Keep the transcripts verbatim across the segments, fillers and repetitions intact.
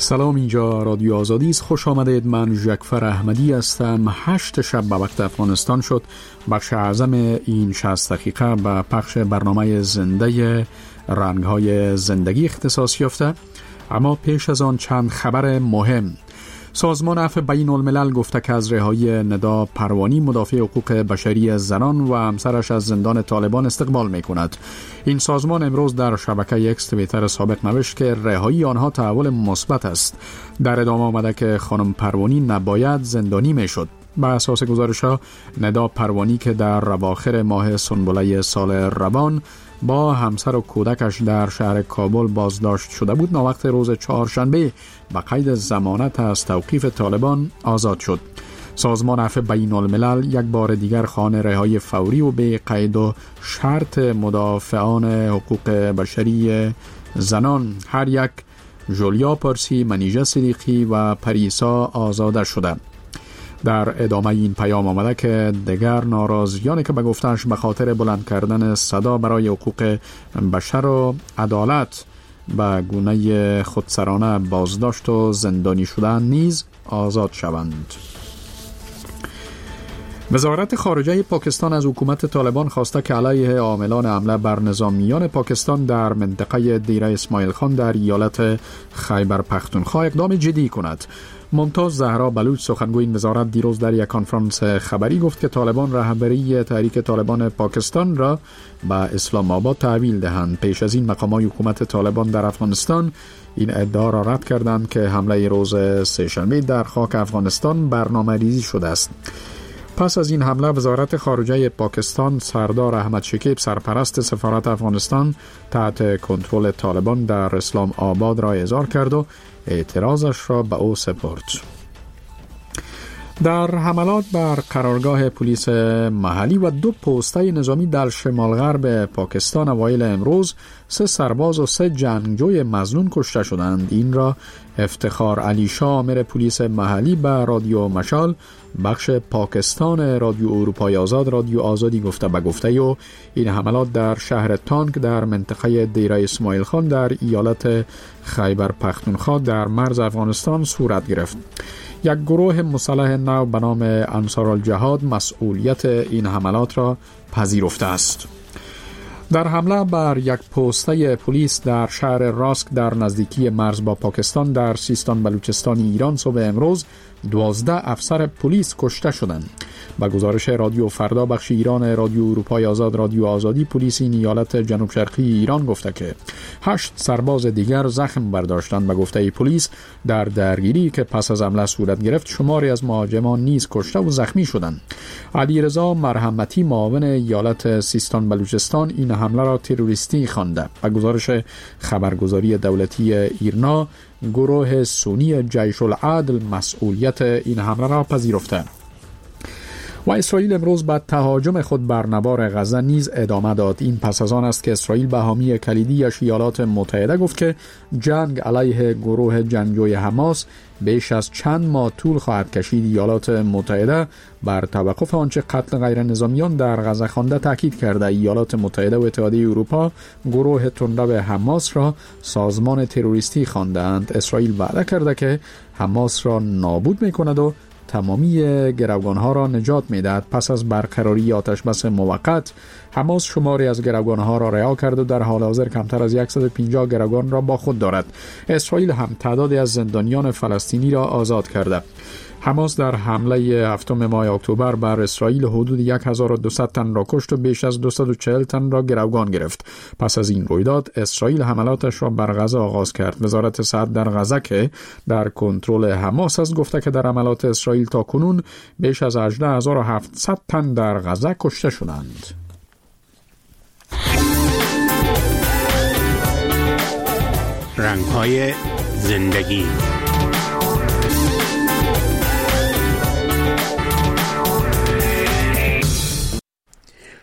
سلام، اینجا رادیو آزادی است. خوش آمدید. من ژکفر احمدی هستم. هشت شب به وقت افغانستان شد. بخش اعظم این شصت دقیقه به پخش برنامه زنده رنگ‌های زندگی اختصاص یافته. اما پیش از آن چند خبر مهم. سازمان عفو بین الملل گفته که از رهایی ندا پروانی، مدافع حقوق بشری زنان و همسرش از زندان طالبان استقبال می کند. این سازمان امروز در شبکه اکس توییتر سابق نوشت که رهایی آنها تحول مثبت است. در ادامه آمده که خانم پروانی نباید زندانی می شد. بر اساس گزارش‌ها، ندا پروانی که در اواخر ماه سنبله سال روان با همسر و کودکش در شهر کابل بازداشت شده بود، ناوقت روز چهارشنبه به قید ضمانت از توقیف طالبان آزاد شد. سازمان عفو بین الملل یک بار دیگر خواهان رهایی فوری و به قید و شرط مدافعان حقوق بشری زنان، هر یک جولیا پارسی، منیژه صدیقی و پریسا آزاده شده. در ادامه این پیام آمده که دیگر ناراضیانی که به گفتهش به خاطر بلند کردن صدا برای حقوق بشر و عدالت به گونه خودسرانه بازداشت و زندانی شدن نیز آزاد شوند. وزارت خارجه پاکستان از حکومت طالبان خواسته که علیه عاملان حمله بر نظامیان پاکستان در منطقه دیره اسماعیل خان در ایالت خیبر پختونخوا اقدام جدی کند. ممتاز زهرا بلوچ، سخنگوی این وزارت، دیروز در یک کنفرانس خبری گفت که طالبان رهبری تحریک طالبان پاکستان را به اسلام آباد تحویل دهند. پیش از این مقامات حکومت طالبان در افغانستان این ادعا را رد کردند که حمله روز سه‌شنبه در خاک افغانستان برنامه‌ریزی شده است. پس از این حمله، وزارت خارجه پاکستان سردار احمد شکیب، سرپرست سفارت افغانستان تحت کنترل طالبان در اسلام آباد را احضار کرد و اعتراضش را به او سپرد. در حملات بر قرارگاه پلیس محلی و دو پسته نظامی در شمال غرب پاکستان اوایل امروز سه سرباز و سه جنگجوی مظنون کشته شدند. این را افتخار علی شاه، آمر پلیس محلی، به رادیو مشال بخش پاکستان رادیو اروپای آزاد رادیو آزادی گفته. به گفته او این حملات در شهر تانک در منطقه دیره اسماعیل خان در ایالت خیبر پختونخوا در مرز افغانستان صورت گرفت. یک گروه مسلح نو به نام انصارالجهاد مسئولیت این حملات را پذیرفته است. در حمله بر یک پسته پلیس در شهر راسک در نزدیکی مرز با پاکستان در سیستان بلوچستان ایران صبح امروز دوازده افسر پلیس کشته شدند. با گزارش رادیو فردا بخش ایران رادیو اروپای آزاد رادیو آزادی، پلیس این ایالت جنوب شرقی ایران گفته که هشت سرباز دیگر زخم برداشتند. به گفته پلیس در درگیری که پس از حمله صورت گرفت، شماری از مهاجمان نیز کشته و زخمی شدند. علیرضا مرحمتی، معاون ایالت سیستان بلوچستان، این حمله را تروریستی خوانده. با گزارش خبرگزاری دولتی ایرنا، گروه سنی جیش العدل مسئولیت این حمله را پذیرفته. و اسرائیل امروز به تهاجم خود بر نوار غزه نیز ادامه داد. این پس از آن است که اسرائیل به حامی کلیدیش ایالات متحده گفت که جنگ علیه گروه جنگجوی حماس بیش از چند ماه طول خواهد کشید. ایالات متحده بر توقف آنچه قتل غیر نظامیان در غزه خوانده تاکید کرده. ایالات متحده و اتحادیه اروپا گروه تندرو حماس را سازمان تروریستی خواندند. اسرائیل وعده کرده که حماس را نابود می‌کند و تمامی گروگانها را نجات می‌دهد. پس از برقراری آتش بس موقت، حماس شماری از گروگانها را رها کرد و در حال حاضر کمتر از صد و پنجاه گروگان را با خود دارد. اسرائیل هم تعدادی از زندانیان فلسطینی را آزاد کرده. حماس در حمله هفتم ماه اکتبر بر اسرائیل حدود هزار و دویست تن را کشت و بیش از دویست و چهل تن را گروگان گرفت. پس از این رویداد، اسرائیل حملاتش را بر غزه آغاز کرد. وزارت صحت در غزه که در کنترل حماس است گفته که در حملات اسرائیل تا کنون بیش از هجده هزار و هفتصد تن در غزه کشته شدند. رنگ‌های زندگی.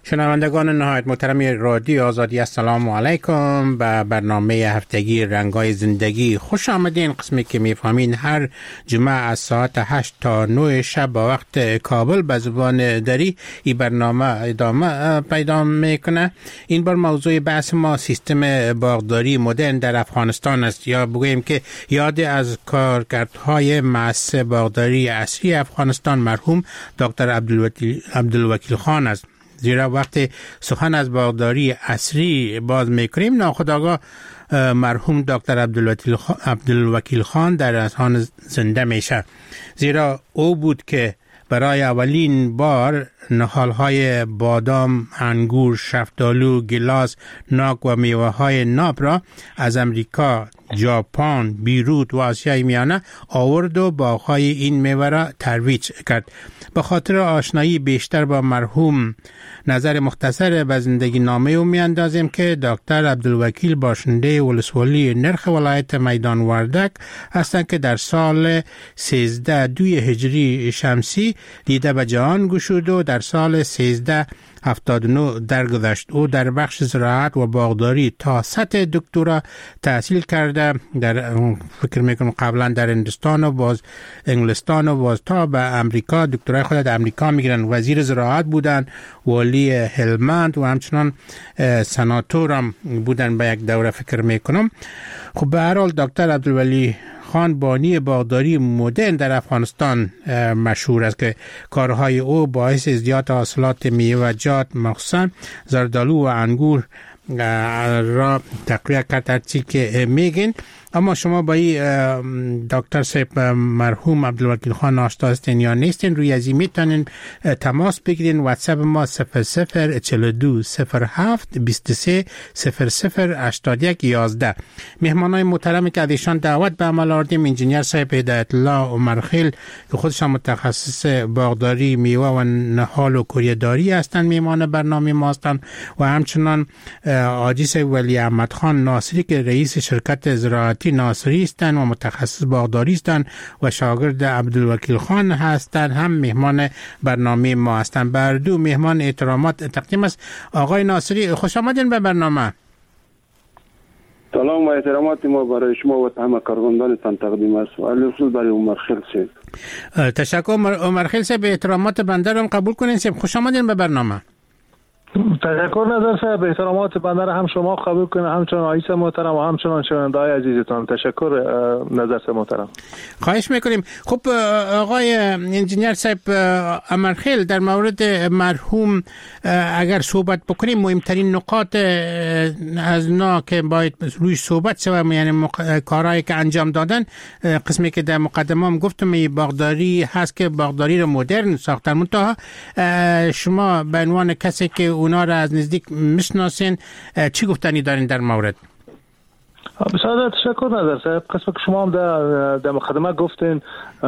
شنوندگان نهایت محترم رادیو آزادی، السلام علیکم. به برنامه هفتگی رنگای زندگی خوش آمدین. قسمی که میفهمین هر جمعه از ساعت هشت تا نه شب با وقت کابل به زبان دری این برنامه ادامه پیدا میکنه. این بار موضوع بحث ما سیستم باغداری مدرن در افغانستان است، یا بگوییم که یاد از کارکردهای مؤسسه باغداری اصلی افغانستان مرحوم دکتر عبدالوکیل عبدالوکیل خان است. زیرا وقتی سخن از باغداری عصری باز میکنیم ناخودآگاه مرحوم دکتر عبدالوکیل خان در اذهان زنده میشه، زیرا او بود که برای اولین بار نهالهای بادام، انگور، شفتالو، گیلاس، ناک و میوه های ناب را از امریکا، ژاپن، بیروت و آسیای میانه آورد و باغهای این میوه را ترویج کرد. به خاطر آشنایی بیشتر با مرحوم نظر مختصر به زندگی نامه او میاندازیم که دکتر عبدالوکیل باشنده ولسوالی نرخ ولایت میدان وردک هستند که در سال سیزده دوی هجری شمسی دیده به جهان گشود و در سال سیزده هفتاد و نه درگذشت. او در بخش زراعت و باغداری تا سطح دکترا تحصیل کرده. در فکر میکنم قبلا در هندوستان و باز انگلستان و باز تا به امریکا دکترای خود در امریکا میگیرن. وزیر زراعت بودن، والی هلمند و همچنان سناتور هم بودن به یک دوره فکر میکنم. خب به هر حال دکتر عبدالولی خان بانی باغداری مدرن در افغانستان مشهور است که کارهای او باعث زیاد حاصلات میوه‌جات مخصوصا زردالو و انگور را تقویت کرد هرچی که میگین. اما شما با این دکتر صاحب مرحوم عبدالوکیل خان آشنا هستین یا نیستین؟ روی ازی میتونین تماس بگیرین. واتساپ ما صفر صفر چهل و دو صفر هفت بیست و سه صفر صفر هشتاد و یک یازده. مهمانای محترمی که ازشان دعوت به عمل آوردیم انجینیر صاحب هدایت الله عمرخیل که خودشان متخصص باغداری میوه و نهال و کوریه‌داری هستند، میهمان برنامه ما هستند، و همچنان حاجی صاحب ولی احمد خان ناصری که رئیس شرکت زراعتی ناصری هستند و متخصص باغداری هستند و شاگرد عبدالوکیل خان هستند، هم مهمان برنامه ما هستند. بر دو مهمان احترامات تقدیم است. آقای ناصری خوش آمدین به برنامه. سلام و احترامات ما برای شما و همه کارگردانتان تقدیم است و علیرسول برای عمرخیل صاحب. تشکر عمرخیل صاحب، احترامات بنده را قبول کنین. صاحب خوش آمدین به برنامه. تشکر نظر صاحب، احترامات بنده را هم شما قبول کنید، همچنان آیس محترم و همچنان شنونده‌های عزیزتان. تشکر نظر صاحب محترم. خواهش میکنیم. خب آقای انجینیر صاحب عمرخیل، در مورد مرحوم اگر صحبت بکنیم مهمترین نقاط از نا که باید روی صحبت شود، یعنی کارهایی که انجام دادن، قسمی که در مقدمه هم گفتم باغداری هست که باغداری رو مدرن ساختن. منتها شما به عنوان کسی که اونا را از نزدیک میشناسین چی گفتنی دارین در مورد؟ بسیار تشکر نظر صاحب. قسم که شما هم در, در مقدمه گفتین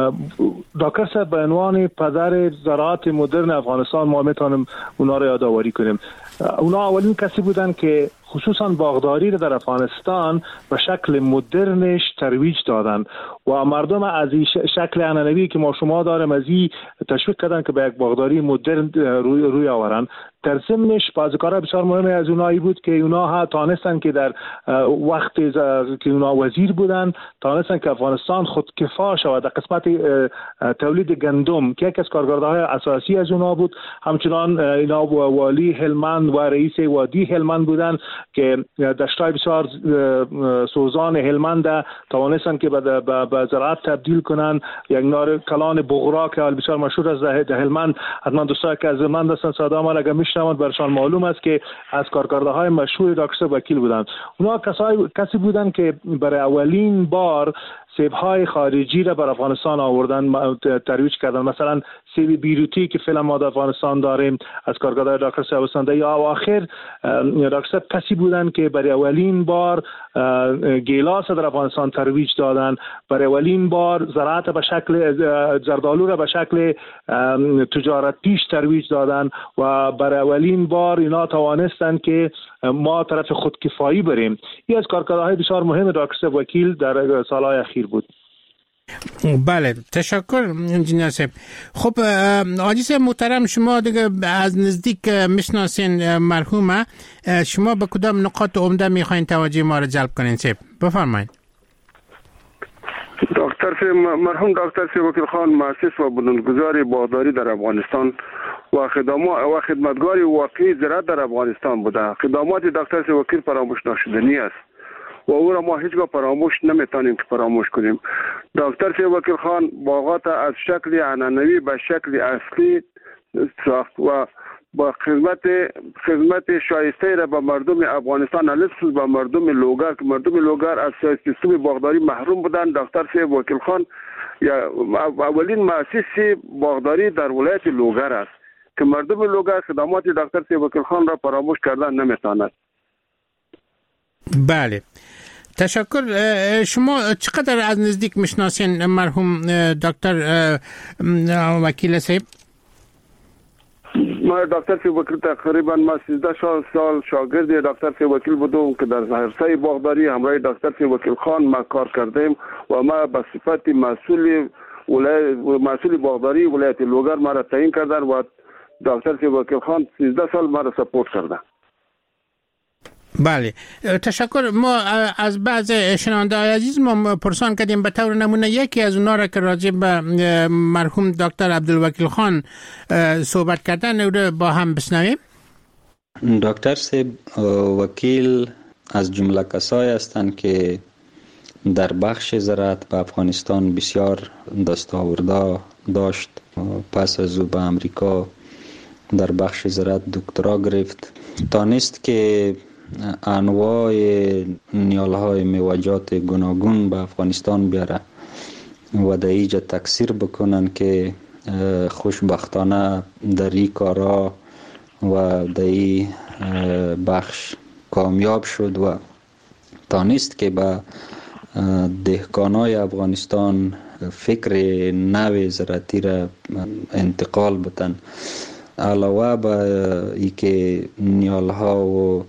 دکتر صاحب به عنوان پدر زراعت مدرن افغانستان ما میتونیم اونا را یادآوری کنیم. اونا اولین کسی بودن که خصوصا باغداری را در افغانستان به شکل مدرنش ترویج دادن و مردم از این شکل عنعنوی که ما شما داریم از این تشویق کردن که به یک باغداری مدرن روی, روی آورن. در ضمنش بعض کارها بسیار مهمه از اونایی بود که اونا ها تانستن که در وقتی که اونا وزیر بودن تانستن که افغانستان خودکفا شود در قسمت تولید گندم که یک از کارکردهای اساسی از اونا بود. همچنان اینا والی هلمند و رئیس وادی هلمند بودن که دشتای بسیار سوزان هلمند توانستن که به زراعت تبدیل کنن. یک نار کلان بغرا که بسیار مشهور از هلمند، حتما دوستایی که از هلمند هستن صدا ما اگر میشنوند برشان معلوم است که از کارکردهای مشهور دکتر وکیل بودن. اونا کسایی کسی بودن که برای اولین بار سیب‌های خارجی را بر افغانستان آوردن، ترویج کردن. مثلا سیب بیروتی که فعلا ما در افغانستان داریم از کارگردان دکتر صاحب هستند. یا آخر دکتر صاحب کسی بودن که برای اولین بار گیلاس در افغانستان ترویج دادن، برای اولین بار زراعت به شکل زردالو را به شکل تجارت پیش ترویج دادن و برای اولین بار اینا توانستن که ما طرف خودکفایی بریم. این از کارکردهای بسیار مهم دکتر صاحب وکیل در سالهای اخیر بود. بله تشکر انجینیر صاحب. خب حاجی صاحب محترم، شما دیگه از نزدیک میشناسین مرحومه، شما به کدام نقاط عمده میخواین توجه ما رو جلب کنین صاحب؟ بفرمایید. دکتر صاحب، مرحوم دکتر صاحب وکیل خان مؤسس و بنیانگذار باغداری در افغانستان و خدمات و خدمتگار واقعی زراعت در افغانستان بوده. خدمات دکتر صاحب وکیل فراموش نشدنی است و او را ما هیچگاه فراموش نمیتونیم که فراموش کنیم. دکتر صاحب وکیل خان باغات از شکل عنعنوی به شکل اصلی ساخت و با خدمت خدمت شایسته را به مردم افغانستان، خصوص به مردم لوگر که مردم لوگر از سیستم باغداری محروم بودند. دکتر صاحب وکیل خان یا اولین مؤسس باغداری در ولایت لوگر است که مردم لوگر خدمات دکتر صاحب وکیل خان را فراموش کردن نمیتواند. بله تشکر. شما چقدر از نزدیک میشناسین مرحوم دکتر وکیل صاحب؟ ما دکتر صاحب وکیل تقریبا ما سیزده سال شاگرد دکتر صاحب وکیل بودم که در عرصه باغداری همراه دکتر صاحب وکیل خان ما کار کردیم و ما به صفت مسئول ولایت مسئول باغداری ولایت لوگر ما را تعیین کردن و دکتر صاحب وکیل خان سیزده سال ما را سپورت کردن. بله تشکر. ما از بعض شنونده‌های عزیز ما پرسان کردیم به طور نمونه یکی از اونها را که راجع به مرحوم دکتر عبدالوکیل خان صحبت کردن او را با هم بشنویم. دکتر صاحب وکیل از جمله کسایی هستند که در بخش زراعت به افغانستان بسیار دستاورده داشت. پس از او به امریکا در بخش زراعت دکترا گرفت. تانست که انواع نیالهای میوجات گوناگون به افغانستان بیاره و در اینجا تکثیر بکنن که خوشبختانه در این کارا و در این بخش کامیاب شد و تانست که به دهقانای افغانستان فکر نو زراعتی را انتقال بدن. علاوه به ای که نیالها و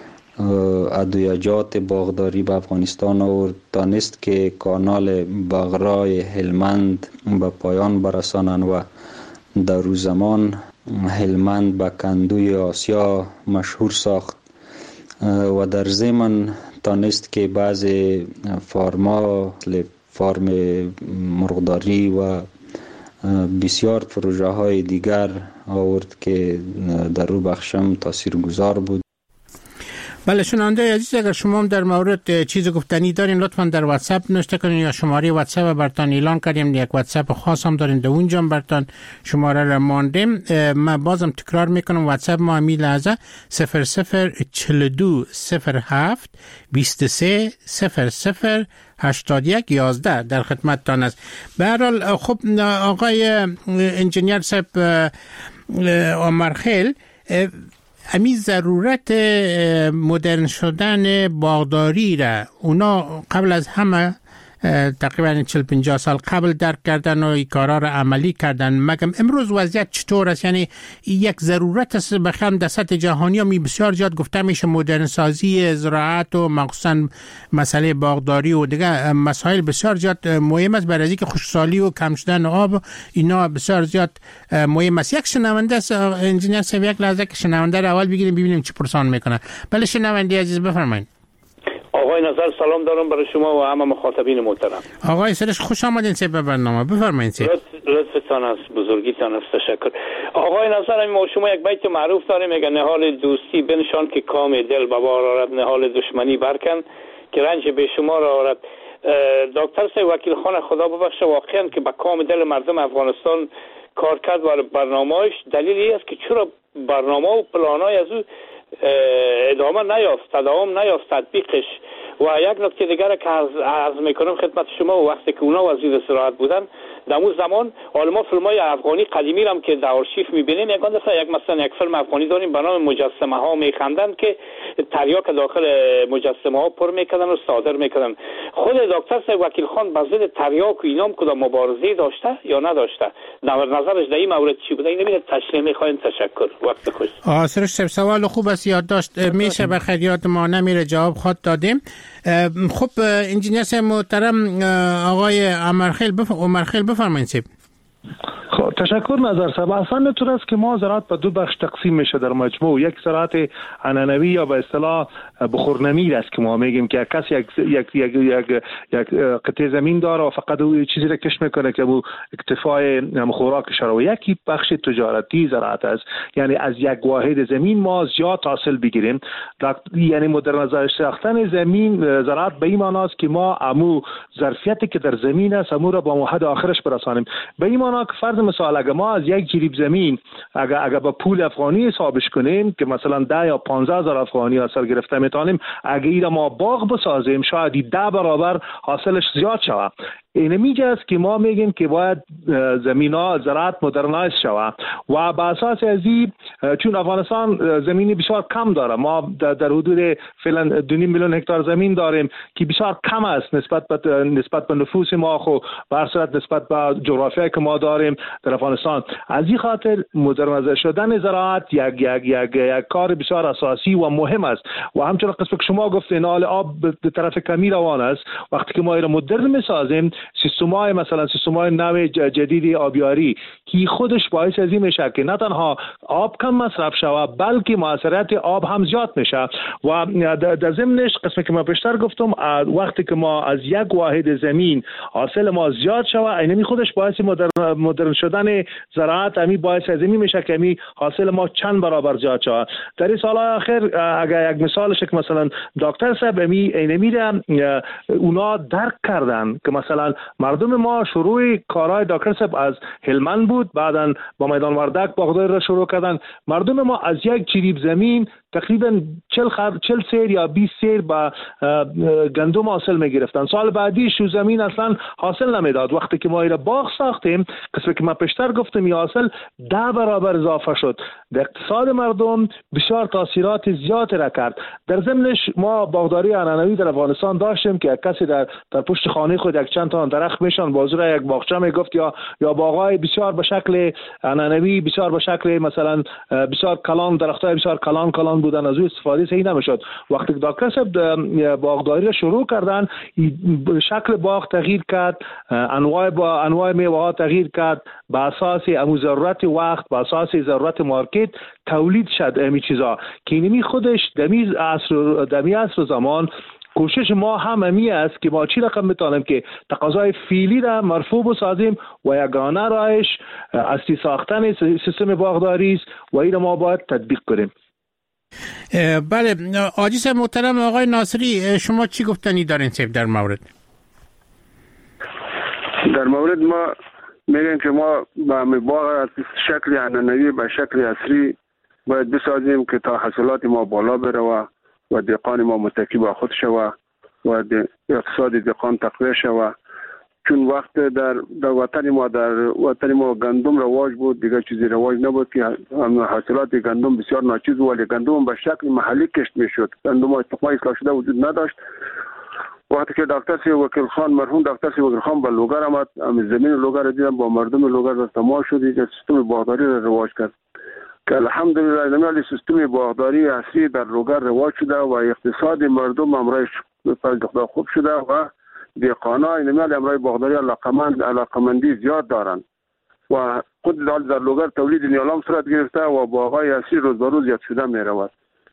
ادویجات باغداری به افغانستان آورد، دانست که کانال بغرای هلمند به پایان برسانند و در روز زمان هلمند به کندوی آسیا مشهور ساخت و در ضمن دانست که بعض فارما فارم مرغداری و بسیار پروژه های دیگر آورد که در رو بخشم تاثیرگذار بود. بله شنونده عزیز، اگر شما هم در مورد چیز گفتنی دارین لطفا در واتساپ نوشته کنین یا شماره واتساپ برتان اعلان کردیم. یک واتساپ خاص هم دارین، در اونجا برتان شماره را ماندیم. من بازم تکرار میکنم واتساپ ما همین لحظه صفر صفر چهل و دو صفر هفت بیست و سه صفر صفر هشتاد و یک یازده در خدمتتان است. به هر حال خب آقای انجینیر صاحب عمرخیل، امی ضرورت مدرن شدن باغداری را اونا قبل از همه تقریبا چهل پنجاه سال قبل درک کردن و این کارا را عملی کردن. مگم امروز وضعیت چطور است؟ یعنی یک ضرورت است بخوام در سطح جهانی هم بسیار زیاد گفته میشه مدرن سازی زراعت و مخصوصا مسئله باغداری و دیگه مسائل بسیار زیاد مهم است برای اینکه خشکسالی و کم شدن آب اینا بسیار زیاد مهم است. یک شنونده است انجینیر صاحب، یک لحظه که شنونده را اول بگیریم ببینیم چه پرسان میکنه. بله شنونده عزیز بفرمایید. آقای نظر سلام دارم برای شما و همه مخاطبین محترم. آقای سرش خوش آمدین سه به برنامه، بفرمایید. لطفتان است، بزرگیتان است، تشکر. آقای نظر ما شما یک بیت معروف داریم میگه نهال دوستی بنشان که کام دل ببار آرد، نهال دشمنی برکن که رنج به شما را آرد. دکتر صاحب وکیل خان خدا ببخشه واقعا که با کام دل مردم افغانستان کار کرد و برنامه‌اش دلیل این است که چرا برنامه و پلان‌های از او ادامه نیافت، تداوم نیافت تطبیقش. و یک نکته دیگر که عرض میکنم خدمت شما، و وقتی که اونا وزیر زراعت بودن در اون زمان حالا ما فیلم‌های افغانی قدیمی هم که در آرشیف می‌بینیم، یک دفعه یک مثلا یک فیلم افغانی داریم به نام مجسمه ها میخندن که تریاک داخل مجسمه ها پر میکردن و صادر میکردن. خود دکتر صاحب وکیل خان با ضد تریاک و اینام کدام مبارزه داشته یا نداشته؟ نظرش در این مورد چی بوده؟ این نمیده تشریح میخواین. تشکر. وقت خوش. آسرش صاحب سوال خوب است یاد داشت، میشه بخیر یاد ما نمیره جواب خود دادیم. خب انجینیر صاحب محترم آقای عمرخیل بف... عمرخیل بفرمایید. خب تشکر نظر صاحب. اصلا نطور است که ما زراعت به دو بخش تقسیم میشه در مجموع. یک زراعت عنعنوی یا به اصطلاح بخورنمیر است که ما میگیم که کسی یک یک یک یک, یک قطعه زمین داره و فقط او چیزی را کشت میکنه که او اکتفای خوراکش رو. یکی بخش تجارتی زراعت است، یعنی از یک واحد زمین ما زیاد حاصل بگیریم. یعنی مدرنیزه ساختن زمین زراعت به این معنی است که ما امو ظرفیتی که در زمین است امو را با حد آخرش برسانیم. به این معنی که فرض مثال اگر ما از یک جریب زمین اگر اگر با پول افغانی حسابش کنیم که مثلا ده یا پانزده هزار افغانی حاصل گرفته میتونیم، اگر اینا ما باغ بسازیم شاید ده برابر حاصلش زیاد شود. این میگه است که ما میگیم که باید زمینا زراعت مدرنایز شود و با اساس از این چون افغانستان زمینی بسیار کم داره، ما در حدود فعلا دو میلیون هکتار زمین داریم که بسیار کم است نسبت به نسبت به نفوس ما، خو به هر صورت نسبت به جغرافیایی که ما داریم در افغانستان. از این خاطر مدرنایز شدن زراعت یک یک یک یک کار بسیار اساسی و مهم است و همچنین قسمت که شما گفتین حال آب به طرف کمی روان است. وقتی که ما این مدرن میسازیم سیستم‌های مثلا سیستم‌های نو جدید آبیاری که خودش باعث از این میشه که نه تنها آب کم مصرف شود بلکه موثریت آب هم زیاد میشه و در ضمنش قسمی که ما پیشتر گفتم وقتی که ما از یک واحد زمین حاصل ما زیاد شود اینمی خودش باعث مدرن, مدرن شدن زراعت امی باعث از این میشه که امی حاصل ما چند برابر زیاد شود. در این سال اخر اگر یک مثالش که مثلا دکتر صاحب امی اینمی را اونا درک کردن که مثلا مردم ما شروع کارهای دکتر صاحب از هلمند بود، بعداً با میدان وردک باغداری را شروع کردن. مردم ما از یک جریب زمین تقریبا چهل چهل سیر یا بیست سیر با گندم حاصل می گرفتن. سال بعدی شو زمین اصلا حاصل نمیداد. وقتی که ما ایره باغ ساختیم قسمت که من پیشتر گفتم این حاصل ده برابر اضافه شد. در اقتصاد مردم بسیار تاثیرات زیاد را کرد. در ضمنش ما باغداری عنعنوی در افغانستان داشتیم که کسی در در پشت خانه خود یک چند تا درخت میشن بازور یک باغچه میگفت یا یا باغای بسیار به شکل عنعنوی بسیار به شکل مثلا بسیار کلان درختای بسیار کلان کلان بودن، از او استفاده صحیح نمیشد. وقتی دکتر صاحب باغداری را شروع کردن شکل باغ تغییر کرد، انواع با انواع میوه ها تغییر کرد، به اساس امو ضرورت وقت به اساس ضرورت مارکت تولید شد امی چیزا که اینمی خودش دمی عصر دمی عصر زمان کوشش ما هم امی است که ما چی رقم میتونیم که تقاضای فعلی را مرفوع بسازیم و یگانه راهش اصلی ساختن سیستم باغداری است و این ما باید تطبیق کنیم. بله عاجز محترم آقای ناصری شما چی گفتنی دارین سیب در مورد؟ در مورد ما میگن که ما با باغ از شکل عنعنوی به شکل عصری باید بسازیم که تا حاصلات ما بالا بره و و دهقان ما متکی با خود شوه و اقتصاد دهقان تقویت شوه. چون وقت در در وطن ما در وطن ما گندم رواج بود، دیگه چیزی رواج نبود که حاصلات گندم بسیار ناچیز بود، ولی گندم به شکل محلی کشت میشد. گندم تخمه اصلاح شده وجود نداشت. وقتی که دکتر سی وکیل خان مرحوم دکتر سی وکیل خان با لوگر آمد، زمین لوگر دیدم با مردم لوگر را تماس شد که سیستم باغداری را رواج کرد که الحمدلله نمیالی سیستم باغداری اصلی در لوگر رواج شده و اقتصاد مردم امرای خوب شده و دهقانا نمیالی امرای باغداری علاقمند علاقمندی زیاد دارند و خود در لوگر تولید نیالام صورت گرفته و باغای اصلی روز به روز زیاد شده می رود.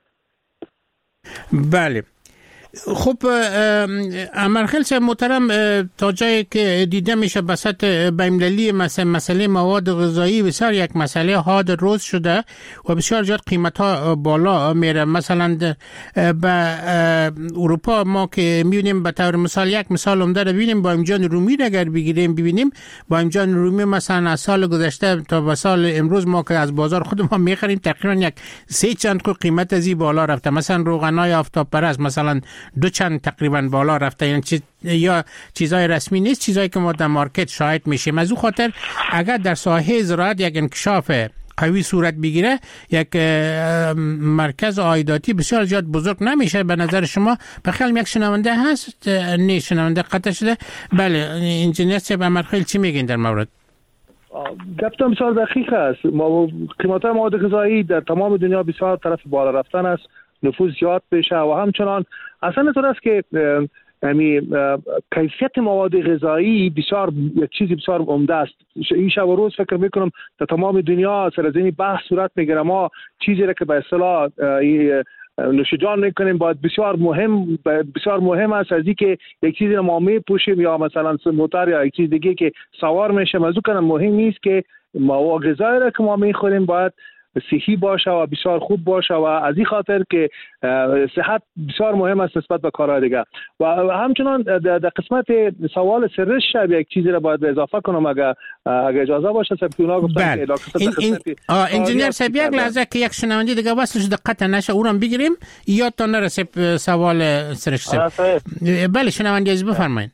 بله خب عمرخیل صاحب محترم تا جایی که دیده میشه بسط بین‌المللی مسئله مسئله مواد غذایی بسیار یک مسئله حاد روز شده و بسیار زیاد قیمت ها بالا میره. مثلا به اروپا ما که میبینیم به طور مثال یک مثال عمده رو ببینیم با امجان رومی رو اگر بگیریم ببینیم با امجان رومی مثلا از سال گذشته تا به سال امروز ما که از بازار خود ما میخریم تقریبا یک سه چند خود قیمت از این بالا رفته. مثلا روغنای آفتاب پرست مثلا دو چند تقریبا بالا رفته، یعنی چیز یا چیزای رسمی نیست، چیزایی که ما در مارکت شاهد میشیم. از اون خاطر اگر در ساحه زراعت یک انکشاف قوی صورت بگیره، یک مرکز عایداتی بسیار زیاد بزرگ نمیشه. به نظر شما بخیال یک شنونده هست؟ نه شنونده قطع شده. بله انجینیر صاحب امرخیل چی میگین در مورد؟ گفتم بسیار دقیق است. ما قیمت مواد غذایی در تمام دنیا بسیار طرف بالا رفتن است، نفوذ زیاد بشه و همچنان اصلا اینطور است که یعنی کیفیت مواد غذایی بسیار یک چیزی بسیار عمده است. این شب و روز فکر میکنم در تمام دنیا سر از این بحث صورت میگیره. ما چیزی را که به اصطلاح نوشیجان میکنیم باید بسیار مهم بسیار مهم است از اینکه یک چیزی را ما میپوشیم یا مثلا موتور یا یک چیز دیگه که سوار میشه. از اون مهم نیست که مواد غذایی را که ما میخوریم باید صحی باشه و بسیار خوب باشه و از این خاطر که صحت بسیار مهم است نسبت به کارهای دیگه. و همچنان در قسمت سوال سرش شب یک چیزی را باید اضافه کنم اگر اگر اجازه باشه. سبتونا گفتن که این این انجینیر صاحب یک لحظه که یک شنونده دیگه واسه دقت نشه اونم بگیریم یادتون نرسه سوال سرش صاحب. بله شنونده عزیز بفرمایید.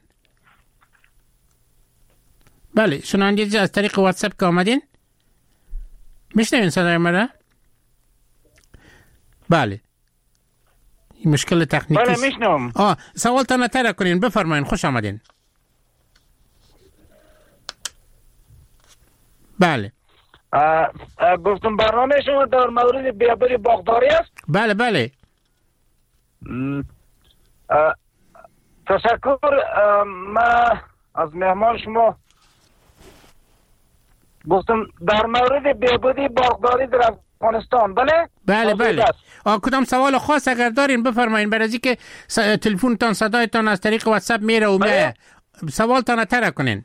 بله شنونده عزیز از طریق واتساپ که آمدین میشنوین صدای مرا؟ بله این مشکل تکنیکی بله میشنوم. آه سوالتان مطرح کنین بفرمایین. خوش آمدین. بله گفتم برنامه شما در مورد بیابری باغداری است؟ بله بله تشکر. ما از مهمان شما گفتم در مورد بهبودی باغداری در افغانستان. بله بله بله آ کدام سوال خاص اگر دارین بفرمایین، برای اینکه تلفنتان صدایتان از طریق واتساپ میره و میره. سوالتان طرح کنین.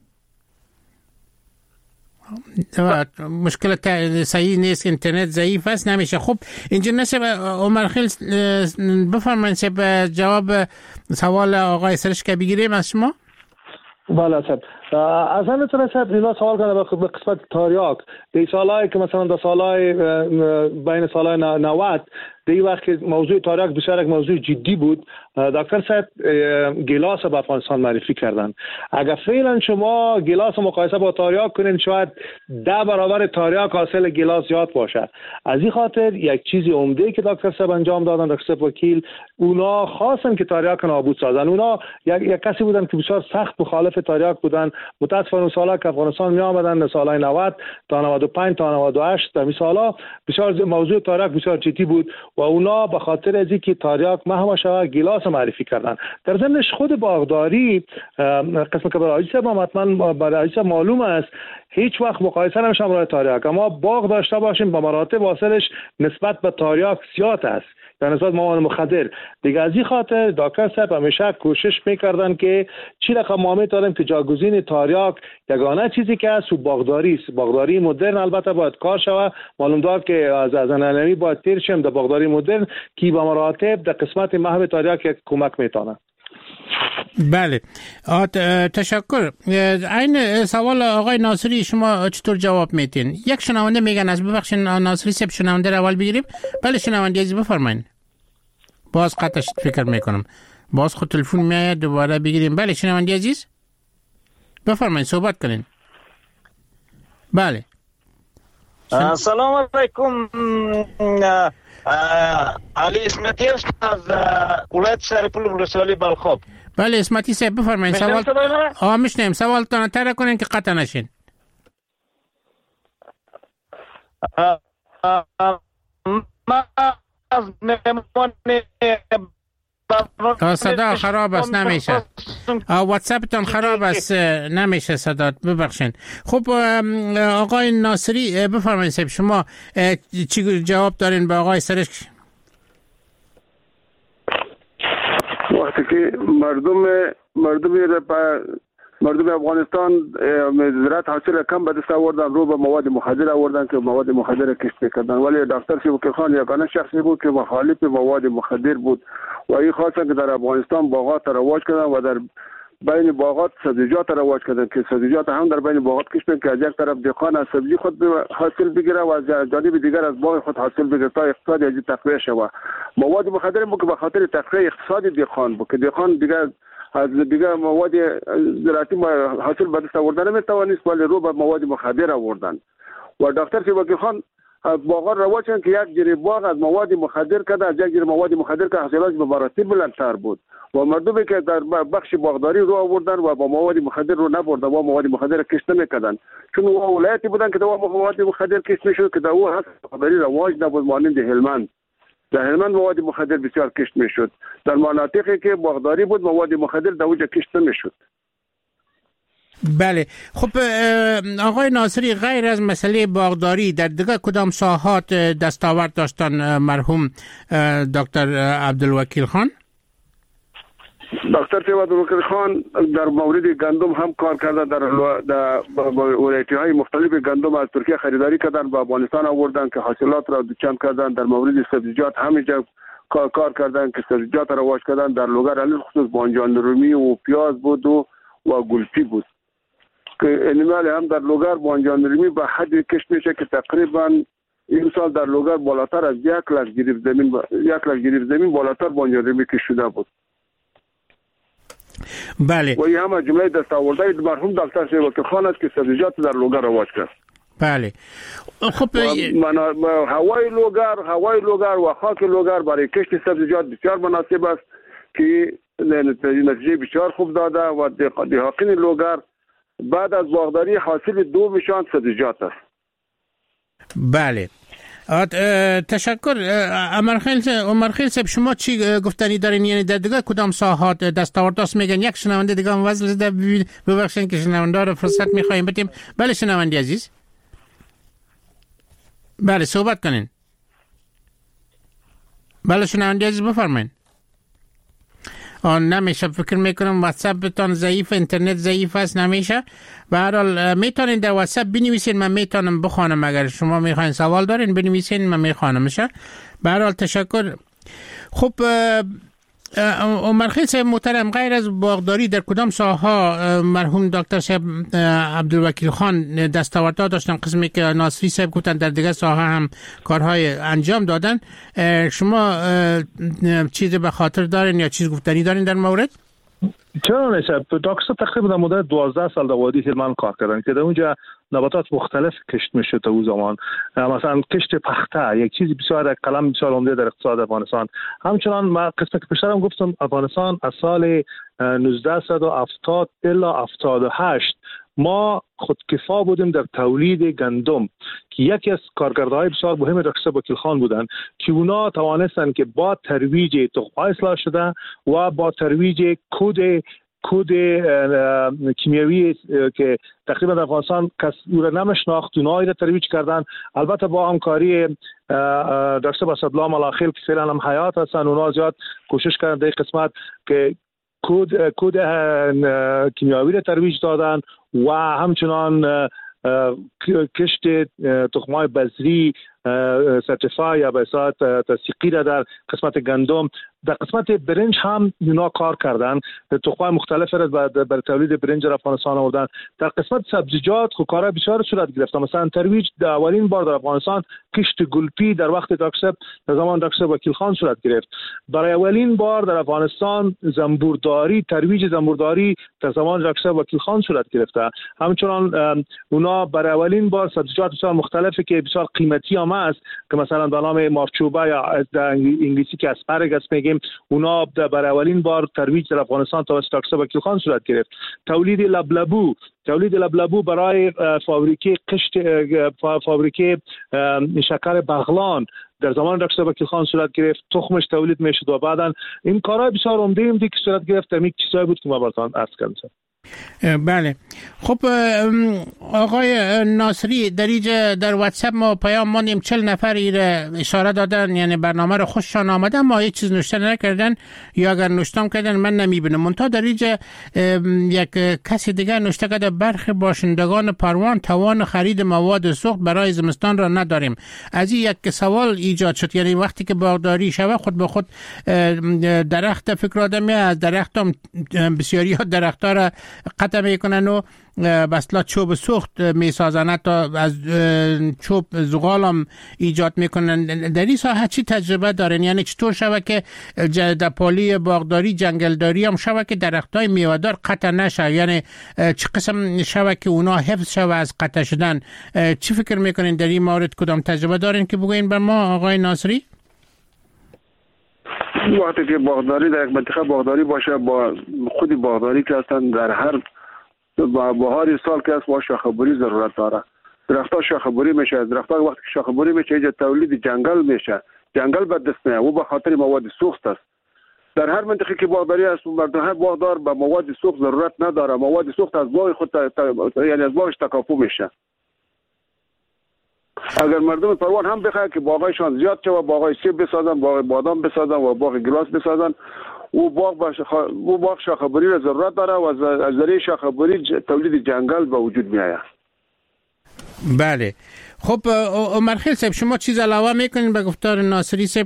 مشکل صحیح نیست، اینترنت ضعیف است نمیشه. خب اینجا نشه عمرخیل بفرمایین سه جواب سوال آقای سرش که بگیریم از شما. بله صاحب از همین طرح صاحب اینا سوال کنه به قسمت تاریاک در سالهای که مثلا در سالهای بین سالهای نود در وقت که موضوع تاریاک بسیار یک موضوع جدی بود، دکتر صاحب گیلاس به افغانستان معرفی کردن. اگر فعلا شما گیلاس مقایسه با تاریاک کنین شاید ده برابر تاریاک حاصل گیلاس زیاد باشه. از این خاطر یک چیزی عمده که دکتر صاحب انجام دادن، دکتر صاحب وکیل، اونا خواستن که تاریاک نابود سازن. اونا یک, یک کسی بودن که بسیار سخت مخالف تاریاک بودن. متاسفانه سالا که افغانستان می آمدن سالهای نود تا نود و پنج تا نود و هشت در سالا بسیار موضوع تاریاک بسیار جدی بود و اونا به خاطر از اینکه تاریاک محو شود گیلاس معرفی کردن. در ضمنش خود باغداری قسم که برای صاحب حتما برای صاحب معلوم است هیچ وقت مقایسه نمیشه برای تاریاک، اما باغ داشته باشیم به مراتب حاصلش نسبت به تاریاک زیاد است در نسبت مواد مخدر دیگه. از این خاطر دکتر صاحب همیشه کوشش میکردن که چی رقم ما میتونیم که جاگزین تاریاک یگانه چیزی که هست و باغداری است. باغداری مدرن البته باید کار شود. معلوم دار که از از انمی باید تیر شیم در باغداری مدرن که به مراتب در قسمت محو تاریاک یک کمک میتونه. بله تشکر. این سوال آقای ناصری شما چطور جواب میتین؟ یک شنونده میگن از ببخشید ناصری صاحب شنونده اول بگیریم. بله شنونده عزیز بفرمایید. باز قطعش فکر میکنم باز خود تلفن میاد دوباره بگیریم. بله شنونده عزیز بفرمایید صحبت کنین. بله شن... سلام علیکم. علی اسمتی است از ولایت سرپل ولسوالی بلخاب. بله اسمتی صاحب بفرمایید سوال. آه میشنیم سوالتان طرح کنین که قطع نشین. ما از مهمان صدا خراب است نمیشه. واتساپتون خراب است نمیشه صدا ببخشید. خب آقای ناصری بفرمایید صاحب شما چی جواب دارین به آقای سرش؟ وقتی که مردم مردم مردم افغانستان زراعت حاصل کم به دست آوردن رو به مواد مخدر آوردن که مواد مخدر کشف کردن، ولی دکتر شوکت خان یگانه شخصی بود که مخالف مواد مخدر بود و این خواستن که در افغانستان باغات رواج کردن و در بین باغات سبزیجات را رواج کردن که سبزیجات هم در بین باغات کشت که از یک طرف دهقان از سبزی خود حاصل بگیره و از جانب دیگر از باغ خود حاصل بگیره تا اقتصاد از تقویه شود. مواد مخدر بود که به خاطر تقویه اقتصاد دهقان بود که دهقان دیگر از دیگر مواد زراعتی حاصل به دست آوردن نمیتوانست ولی رو به مواد مخدر آوردن و دکتر سیواکی خان باغ رواج کردن که یک جری باغ از مواد مخدر کرده، از یک جری مواد مخدر که حاصلات به مراتب بلندتر بود و مردمی که در بخش باغداری رو آوردن و با مواد مخدر رو نبردن و مواد مخدر کشت نمیکردن، چون او ولایتی بودن که دوا مواد مخدر کشت میشد که در او هست باغداری رواج نبود. مانند هلمند، در هلمند مواد مخدر بسیار کشت میشد، در مناطقی که باغداری بود مواد مخدر در اونجا کشت نمیشد. بله. خب آقای ناصری، غیر از مسئله باغداری در دیگر کدام ساحات دستاورد داشتن مرحوم دکتر عبدالوکیل خان؟ دکتر عبدالوکیل خان در مورد گندم هم کار کرده، در در ولایتی های مختلف گندم از ترکیه خریداری کردن به افغانستان آوردن که حاصلات را دوچم کردن. در مورد سبزیجات همینجا کار کردن که سبزیجات را رواج کردن. در لوگر علی خصوص بانجان رومی و پیاز بود و و گلپی بود که انیمال هم در لوگر بانجان رومی به حدی کشت میشه که تقریبا این سال در لوگر بالاتر از یک لک گریب زمین با... یک لک گریب زمین بالاتر بانجان رومی کشت شده بود. بله. و این هم جمله دستاوردهای مرحوم دکتر سیواکی خان است که سبزیجات در لوگر رواج کرد. بله. خب من... هوای لوگر هوای لوگر و خاک لوگر برای کشت سبزیجات بسیار مناسب است که نتیجه بسیار خوب داده و دهقان لوگر بعد از باغداری حاصل دو میشان سبزیجات است. بله. تشکر. عمرخیل صاحب، شما چی گفتنی دارین؟ یعنی در دیگه کدام ساحات دستاورداست؟ میگن یک شنونده دیگه هم وصل زده، ببخشید که شنونده رو فرصت میخوایم بدیم. بله شنونده عزیز، بله صحبت کنین. بله شنونده عزیز بفرمایید. آن نمیشه، فکر میکنم واتساپتان ضعیف، اینترنت ضعیف است، نمیشه. به هر حال میتونین در واتساپ بنویسین، من میتونم بخوانم. اگر شما میخواین سوال دارین بنویسین، من میخوانم. میشه. به هر حال تشکر. خب عمرخیل صاحب محترم، غیر از باغداری در کدام ساحه مرحوم دکتر صاحب عبدالوکیل خان دستاوردها داشتن؟ قسمی که ناصری صاحب گفتن در دیگر ساحه هم کارهای انجام دادن. شما چیزی به خاطر دارین یا چیز گفتنی دارین در مورد؟ چرا نیست؟ دکتر تقریبا در مدت دوازده سال در وادی هلمند کار کردن که در اونجا نباتات مختلف کشت میشد. در اون زمان مثلا کشت پخته یک چیز بسیار کلام بسیار عمده در اقتصاد افغانستان. همچنان ما قسمت که پیشترم گفتم افغانستان از سال نوزده هفتاد الی هفتاد و هشت ما خودکفا بودیم در تولید گندم که یکی از کارکردهای بسیار مهم دکتر وکیل خان بودن که اونا توانستن که با ترویج تخم‌های اصلاح شده و با ترویج کد کد کیمیایی که تقریبا در افغانستان کس او را نمیشناخت، اونایی را ترویج کردن. البته با همکاری دکتر اسدالله ملاخیل که فعلا هم حیات هستن، اونا زیاد کوشش کردن در قسمت که کد کد کیمیایی را ترویج دادن و همچنان کشت تخم‌های بذری سرتیفای یا به اصطلاح تصدیقی را در قسمت گندم، در قسمت برنج هم اونا کار کردن، تخم‌های مختلف را برای تولید برنج در افغانستان آوردن. در قسمت سبزیجات کارهای بسیار صورت گرفته. مثلا ترویج در اولین بار در افغانستان کشت گلپی در وقت دکتر در زمان دکتر وکیل خان صورت گرفت. برای اولین بار در افغانستان زنبورداری، ترویج زنبورداری در زمان دکتر وکیل خان صورت گرفته. همچنان اونا برای اولین بار سبزیجات بسیار مختلفی که بسیار قیمتی هم است که مثلا به نام مارچوبه یا در انگلیسی که اسپارگس میگیم، اونا برای اولین بار ترویج در افغانستان توسط دکتر وکیل خان صورت گرفت. تولید لبلبو تولید لبلبو برای فابریکه قشت فابریکه شکر بغلان در زمان دکتر وکیل خان صورت گرفت. تخمش تولید میشد و بعداً این کارهای بسیار عمده ای که صورت گرفت. همین چیزایی بود که ما براتون عرض کردم. بله. خب آقای ناصری، در اینجا در واتساپ ما پیام ماندیم چهل نفر ایره اشاره دادن، یعنی برنامه رو خوششان آمده ما هیچ چیز نوشته نکردن یا اگر نوشتم کردن من نمیبینم. منتها در اینجا یک کسی دیگه نوشته کرده برخی باشندگان پروان توان خرید مواد سوخت برای زمستان را نداریم. از این یک سوال ایجاد شد، یعنی وقتی که باغداری شود خود به خود درخت فکر آدمی از درخت هم بسیاری ها درخت ها را قطع میکنن و بسلا چوب سوخت میسازن، تا از چوب زغال هم ایجاد میکنن. در این ساحه چی تجربه دارن؟ یعنی چطور شود که در پالی باغداری جنگلداری هم شود که درختای میوه‌دار قطع نشه؟ یعنی چه قسم شود که اونا حفظ شود از قطع شدن؟ چی فکر میکنین در این مورد؟ کدام تجربه دارین که بگوین بر ما آقای ناصری؟ وقتی که باغداری در یک منطقه باغداری باشه، با خودی باغداری که هستن در هر بهار سال که هست با شاخه‌بری ضرورت داره. درخت‌ها شاخه‌بری میشه، درخت‌ها وقتی که شاخه‌بری میشه اینجا تولید جنگل میشه، جنگل به دست میاد و به خاطر مواد سوخت است. در هر منطقه که باغداری است مردم هر باغدار به مواد سوخت ضرورت نداره، مواد سوخت از باغ خود یعنی از باغش تکافو میشه. اگر مردم پروان هم بخواهند که باغایشان زیاد شود، باغای سیب بسازن، باغ بادام بسازن و باغ گیلاس بسازن، او باغ باش خ... او باغ شاخه‌بری را ضرورت داره و از ذریعه شاخه‌بری ج... تولید جنگل به وجود می آید. بله. خب عمر خیل صاحب، شما چیز علاوه میکنین به گفتار ناصری صاحب؟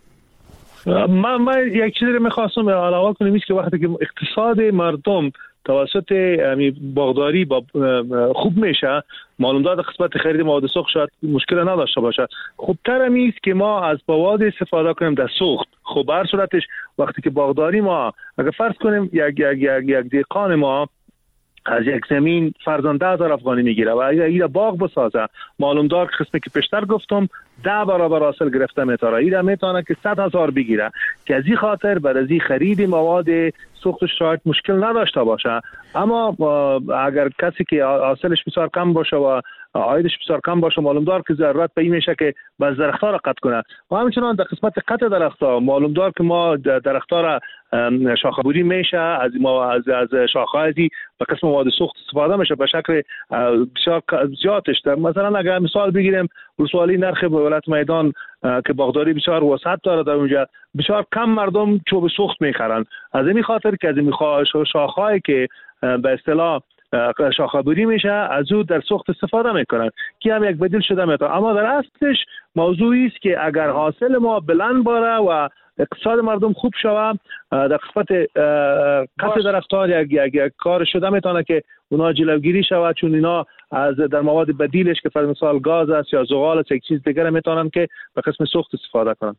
من من یک چیزی رو میخواستم علاوه کنم، که وقتی که اقتصاد مردم توسط باغداری با خوب میشه، معلوم داد قسمت خرید مواد سوخت شاید مشکل نداشته باشه. خوبتر است که ما از مواد استفاده کنیم در سوخت. خب هر صورتش وقتی که باغداری ما اگر فرض کنیم یک یک یک یک دیقان ما از یک زمین فرضاً ده هزار افغانی میگیره و اگر ایره باغ بسازه، معلوم دار قسمی که پیشتر گفتم ده برابر حاصل گرفته میتاره، ایره میتونه که صد هزار بگیره، که از این خاطر بعد از این خرید مواد سوختش شاید مشکل نداشته باشه. اما اگر کسی که حاصلش بسیار کم باشه و عایدش بسیار کم باشه، معلوم دار که ضرورت به این میشه که باز درخت‌ها را قطع کنه. و همچنان در قسمت قطع درخت‌ها معلوم دار که ما درخت‌ها را شاخه‌بری میشه، از ما از از شاخه‌ای به قسم مواد سوخت استفاده میشه به شکل بسیار زیادش. مثلا اگر مثال بگیریم رسوالی نرخ ولایت میدان که باغداری بسیار وسعت داره، در اونجا بسیار کم مردم چوب سوخت میخرن، از این خاطر که از این شاخه‌ای که به اصطلاح شاخه‌بری میشه از او در سوخت استفاده میکنن، که هم یک بدیل شده میتونه. اما در اصلش موضوعی است که اگر حاصل ما بلند باره و اقتصاد مردم خوب شود، در قسمت قطع درخت‌ها یک یک کار شده میتونه که اونا جلوگیری شود، چون اینا از در مواد بدیلش که فرض مثال گاز است یا زغال است یک چیز دیگر میتونن که به قسم سوخت استفاده کنن.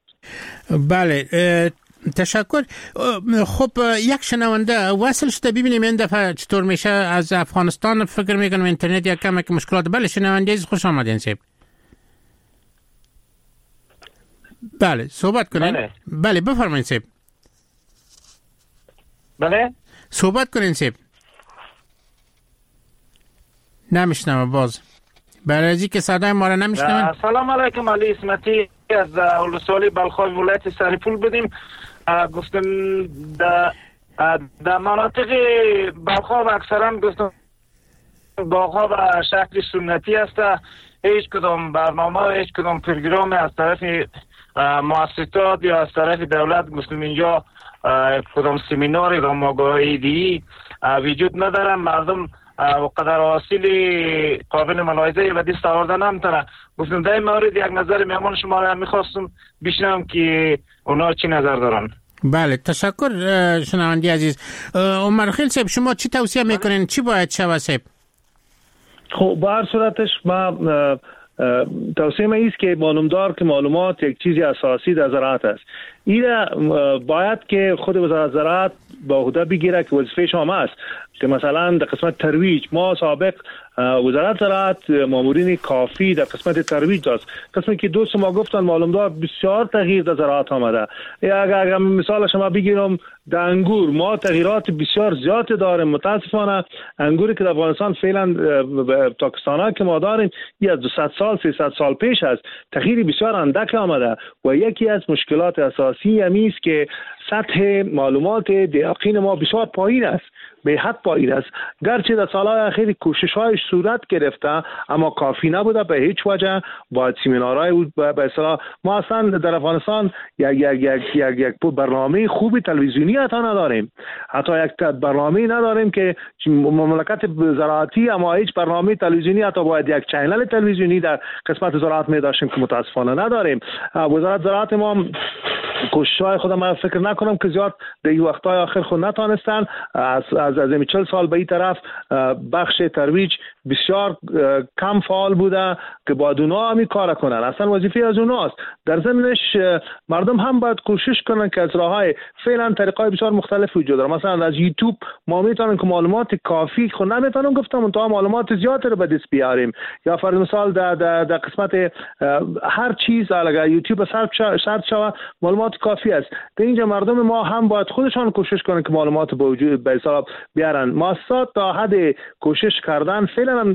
بله، تشکر. خب یک شنونده وصل شده، ببینیم این دفعه چطور میشه. از افغانستان فکر میکنم اینترنت یک کم که مشکلات. بله شنونده عزیز، خوش آمدین صاحب. بله صحبت کنین. بله, بله بفرمایید صاحب. بله صحبت کنین صاحب. نمیشنم باز. برای که صدای ما را نمیشنم. سلام علیکم، علی اسمتی از ولسوالی بلخاب ولایت سرپول بدیم. گفتم در در مناطق بلخاب اکثرا گفتم باغ‌ها به شکل سنتی است، هیچ کدام برنامه هیچ کدام پروگرام از طرف مؤسسات یا از طرف دولت گفتم اینجا کدام سمینار یا ماگاهی دی وجود نداره. مردم قدر حاصل قابل ملاحظه و دست آوردن نمیتونه. گفتم در این مورد یک نظر مهمان شما را میخواستم بشنوم که اونا چی نظر دارن. بله تشکر شنونده عزیز. عمر خیل صاحب، شما چی توصیه میکنین؟ چی باید شود صاحب؟ خب به هر صورتش ما توصیه ما ایست که معلومدار که معلومات یک چیزی اساسی در زراعت است. این باید که خود وزارت زراعت به عهده بگیره که وظیفه شما است که مثلا در قسمت ترویج ما سابق وزارت زراعت مامورین کافی در قسمت ترویج داشت. قسمی که دوست ما گفتن معلومدار بسیار تغییر در زراعت آمده. اگر اگر مثال شما بگیرم در انگور ما تغییرات بسیار زیاد داریم. متاسفانه انگوری که در افغانستان فعلا پاکستان که ما داریم یا دویست سال سیصد سال پیش است، تغییر بسیار اندک آمده و یکی از مشکلات اساسی همی است که سطح معلومات دقیق ما بسیار پایین است، به حد پایین است. گرچه در سالهای اخیر کوشش‌هایش صورت گرفته اما کافی نبوده به هیچ وجه. باید سمینارهای بود به اصطلاح ما اصلا در افغانستان یک یک یک یک یک برنامه خوبی تلویزیونی حتی نداریم، حتی یک برنامه نداریم که مملکت زراعتی، اما هیچ برنامه تلویزیونی، حتی باید یک چینل تلویزیونی در قسمت زراعت می داشتیم که متاسفانه نداریم. وزارت زراعت ما کوشش‌های خود ما فکر نکنم که زیاد در این وقت‌های آخر خود نتانستن. از از از این چهل سال به این طرف بخش ترویج بسیار کم فعال بوده که باید اونا هم کار کنن، اصلا وظیفه از اوناست. در ضمنش مردم هم باید کوشش کنن که از راه‌های فعلا طریق‌های بسیار مختلف وجود داره. مثلا از یوتیوب ما میتونیم که معلومات کافی خود نمیتونم گفتم تا معلومات زیادی رو به دست بیاریم، یا فرض مثال در در در قسمت هر چیز اگر یوتیوب شرط شود معلومات کافی است. در اینجا مردم ما هم باید خودشان کوشش کنن که معلومات به وجود به حساب بیارن. مؤسسات تا حد کوشش کردن فعلا هم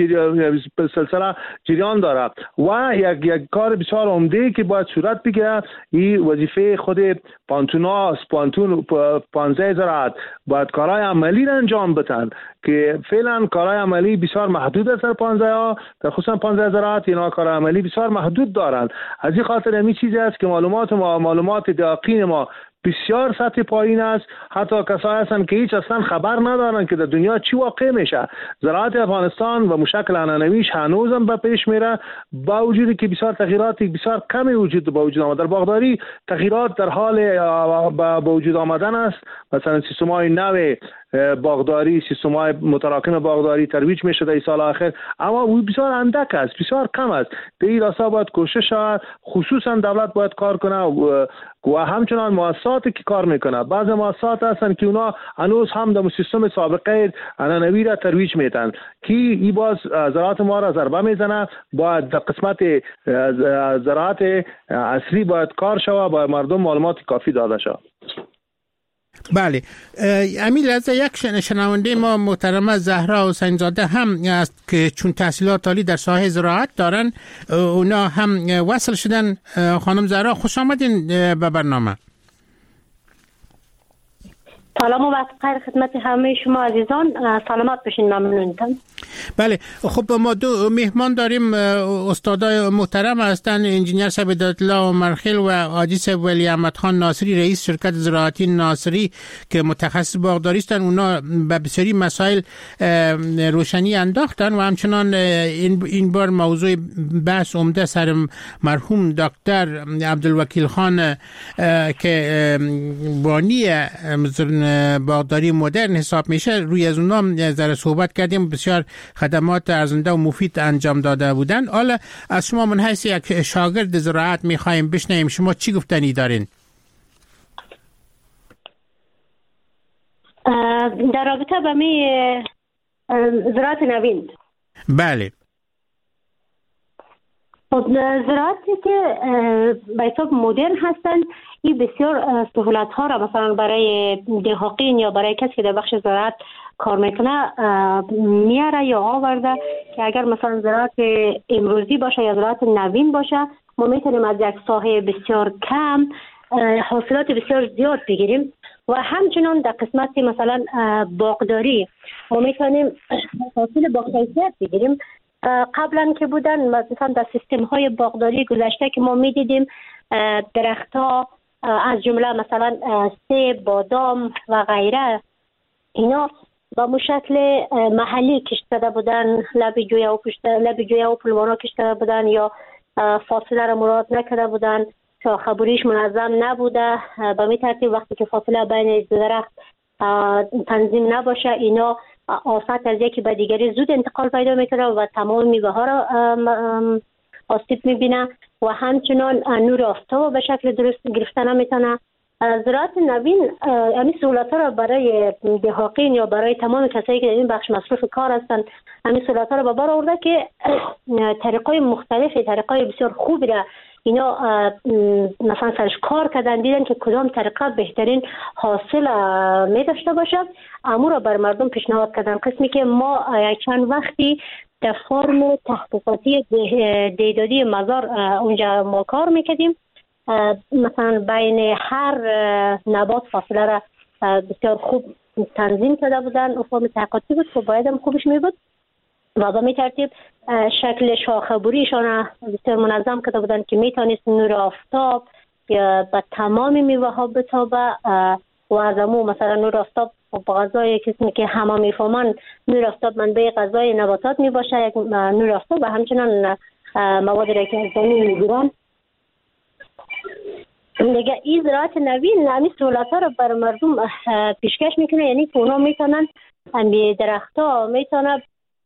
سلسله جریان داره و یک یک کار بسیار عمده که باید صورت بگیره. این وظیفه خود پانتونا پانتون پانزده زراعت باید کارهای عملی را انجام بدن که فعلا کارهای عملی بسیار محدود است. در پانزده ها در خصوصا پانزده زراعت اینا کارهای عملی بسیار محدود دارند. از این خاطر همین چیزی است که معلومات ما معلومات دقیق ما بسیار سطح پایین است. حتی کسایی هستند که هیچ اصلا خبر ندارن که در دنیا چی واقع میشه. زراعت افغانستان و مشکل عنعنویش هنوزم به پیش میره، با وجودی که بسیار تغییرات بسیار کمی وجود به وجود آمده. در باغداری تغییرات در حال به وجود آمدن است. مثلا سیستم‌های نو باغداری، سیستم‌های متراکم باغداری ترویج میشه در این سال آخر، اما او بسیار اندک است، بسیار کم است. در این راستا باید کوشش شود، خصوصا دولت باید کار کنه و, و همچنان مؤسساتی که کار میکنه. بعضی مؤسسات هستن که اونا هنوز هم در سیستم سابقه عنعنوی را ترویج میدن که این باز زراعت ما را ضربه میزنه. باید در قسمت زراعت اصلی باید کار شود، باید مردم معلومات کافی داده شود. بله، امیر از یک شنونده ما محترمه زهرا حسین زاده هم است که چون تحصیلات عالی در ساحه زراعت دارن، اونا هم وصل شدن. خانم زهرا خوش آمدین به برنامه. سلام و وقت خیر خدمت همه شما عزیزان، سلامت باشین. ممنونتم. بله، خب ما دو مهمان داریم. استادای محترم هستن انجینیر سبیدالله مرخیل و حاجی صاحب ولی احمد خان ناصری، رئیس شرکت زراعتی ناصری که متخصص باغداری هستن. اونا به بسیاری مسائل روشنی انداختن و همچنان این این بار موضوع بحث عمده سر مرحوم دکتر عبدالوکیل خان که بانی باغداری مدرن حساب میشه، روی از اونها ذره صحبت کردیم. بسیار خدمات ارزنده و مفید انجام داده بودن. حالا از شما من حیث یک شاگرد زراعت میخوایم بشنویم شما چی گفتنی دارین؟ در رابطه با می زراعت نوین. بله، زراعتی که به حساب مدرن هستن این بسیار سهولت ها را مثلا برای دهقین یا برای کسی که در بخش زراعت کار میکنه میاره یا آورده که اگر مثلا زراعت امروزی باشه یا زراعت نوین باشه ما میتونیم از یک ساحه بسیار کم حاصلات بسیار زیاد بگیریم. و همچنان در قسمت مثلا باغداری ما میتونیم حاصل با کیفیت بگیریم. قبلا که بودن مثلا در سیستم های باغداری گذشته که ما میدیدیم درخت ها از جمله مثلا سیب، بادام و غیره اینا با مشکل محلی کشته بودن، لب جویه و پشت لب جویه و پلوانا کشته بودن یا فاصله را مراعات نکرده بودن، خبریش منظم نبوده. به می ترتیب وقتی که فاصله بین درخت تنظیم نباشه اینا آفت از یکی به دیگری زود انتقال پیدا میکنه و تمام میوه ها را آسیب میبینه و همچنان نور آفتاب به شکل درست گرفته نمیتونه. زراعت نوین همین سهولت ها را برای دهقین یا برای تمام کسایی که در این بخش مصروف کار هستن همین سهولت ها را به بار آورده که طریقای مختلفی طریقای بسیار خوبی را اینا مثلا سرش کار کردن، دیدن که کدام طریقه بهترین حاصل می داشته باشد، امور را بر مردم پیشنهاد کردن. قسمی که ما چند وقتی در فرم تحقیقاتی دیدادی مزار اونجا ما کار میکردیم مثلا بین هر نبات فاصله را بسیار خوب تنظیم کرده بودن. فرم تحقیقاتی بود که باید هم خوبش می بود و به می ترتیب شکل شاخه‌بریشان بسیار منظم کرده بودن که می توانست نور آفتاب یا به تمام میوه ها بتابه و از امو مثلا نور آفتاب با غذای کسی که همه میفهمن نور آفتاب منبع غذای نباتات می باشه، یک نور آفتاب و همچنان مواد را که از زمین میگیرن. دیگه این زراعت نوین همین سهولت ها رو بر مردم پیشکش میکنه، یعنی که اونا میتونن همین درخت ها میتونن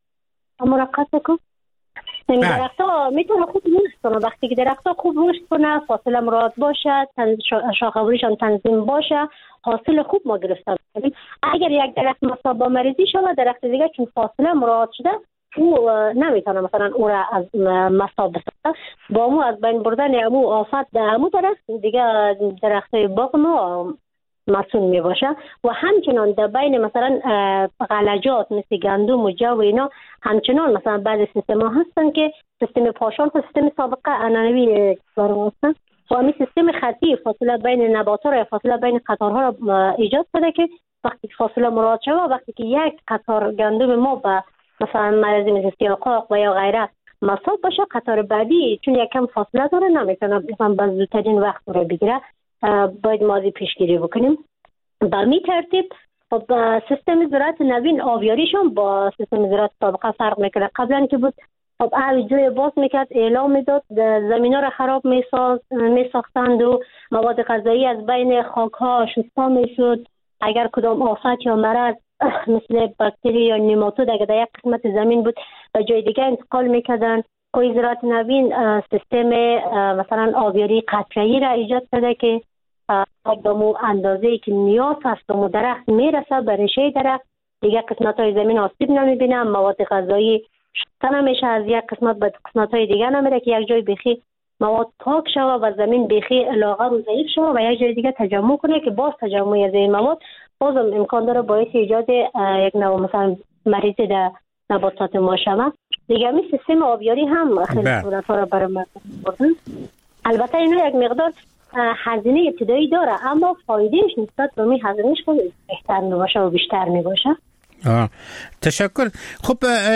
مرقصه کن این درخت ها میتونه خوب رشد کنه. وقتی که درخت ها خوب رشد کنه، فاصله مراعات باشه، شاخه بریشان تنظیم باشه، حاصل خوب ما گرفته بکنیم. اگر یک درخت مثلا با مریضی شده، درخت دیگه چون فاصله مراعات شده او نمیتونه مثلا او را از مصاب بسازه. با مو از بین بردن امو آفت در امو درخت دیگه درخت باغ ما مسئول می باشه. و همچنان در بین مثلا غلجات مثل گندم و جو اینا همچنان مثلا بعضی سیستم ها هستن که سیستم پاشان و سیستم سابقه عنعنوی کار هستن و همین سیستم خطی فاصله بین نبات ها را فاصله بین قطارها را ایجاد کرده که وقتی فاصله مراعات شده، وقتی که یک قطار گندم ما به مثلا مرضی مثل سیاقاق و یا غیره مصاب باشه، قطار بعدی چون یک کم فاصله داره نمیتونه مثلا به زودترین وقت رو بگیره، باید مازی پیشگیری بکنیم. به می ترتیب با سیستم زراعت نوین آبیاریشون با سیستم زراعت سابقه فرق میکنه. قبلا که بود خب هر جای باز میکرد اعلام میداد، زمین ها را خراب میساختند و مواد غذایی از بین خاک ها شسته میشد. اگر کدام آفت یا مرض مثل باکتری یا نیماتود اگر در یک قسمت زمین بود به جای دیگه انتقال میکردن. کوی زراعت نوین سیستم مثلا آبیاری قطره‌ای را ایجاد کرده که آب به مو اندازه‌ای که نیاز هست به مو درخت میرسه به ریشه درخت، دیگه قسمت های زمین آسیب نمیبینه، مواد غذایی شسته نمیشه، از یک قسمت به قسمت های دیگه نمیره که یک جای بخی مواد پاک شوه و زمین بخی لاغر و ضعیف شوه و یک جای دیگه تجمع کنه که باز تجمع از این مواد بازم امکان داره باعث ایجاد یک نوع مثلا مریضی در نباتات ما شوه. دیگه می سیستم آبیاری هم خیلی سهولت‌ها را برای مردم بردن. البته اینا یک مقدار هزینه ابتدایی داره اما فایدهش نسبت به می هزینهش خیلی بهتر می باشه و بیشتر می باشه. آه. تشکر. خب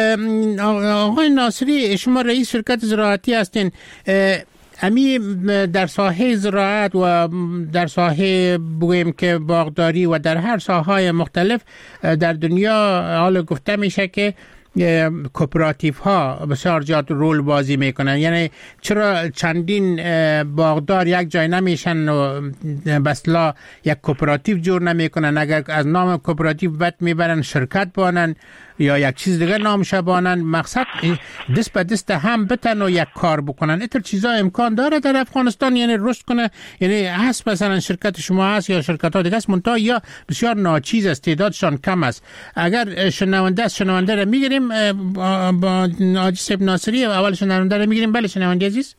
آقای ناصری، شما رئیس شرکت زراعتی هستین. امی در ساحه زراعت و در ساحه بگویم که باغداری و در هر ساحه‌های مختلف در دنیا حالا گفته میشه که کوپراتیو ها بسیار زیاد رول بازی میکنن. یعنی چرا چندین باغدار یک جای نمیشن و بسلا یک کوپراتیو جور نمیکنن؟ اگر از نام کوپراتیو بد میبرن شرکت بانن یا یک چیز دیگه نامش بانن، مقصد دست به دست هم بتن و یک کار بکنن. اینطور چیزا امکان داره در افغانستان یعنی رشد کنه؟ یعنی هست مثلا شرکت شما هست یا شرکت ها دیگه است منتها یا بسیار ناچیز است، تعدادشان کم است. اگر شنونده است شنونده را میگیریم با حاجی صاحب ناصری، اول شنونده را میگیریم. بله شنونده عزیز.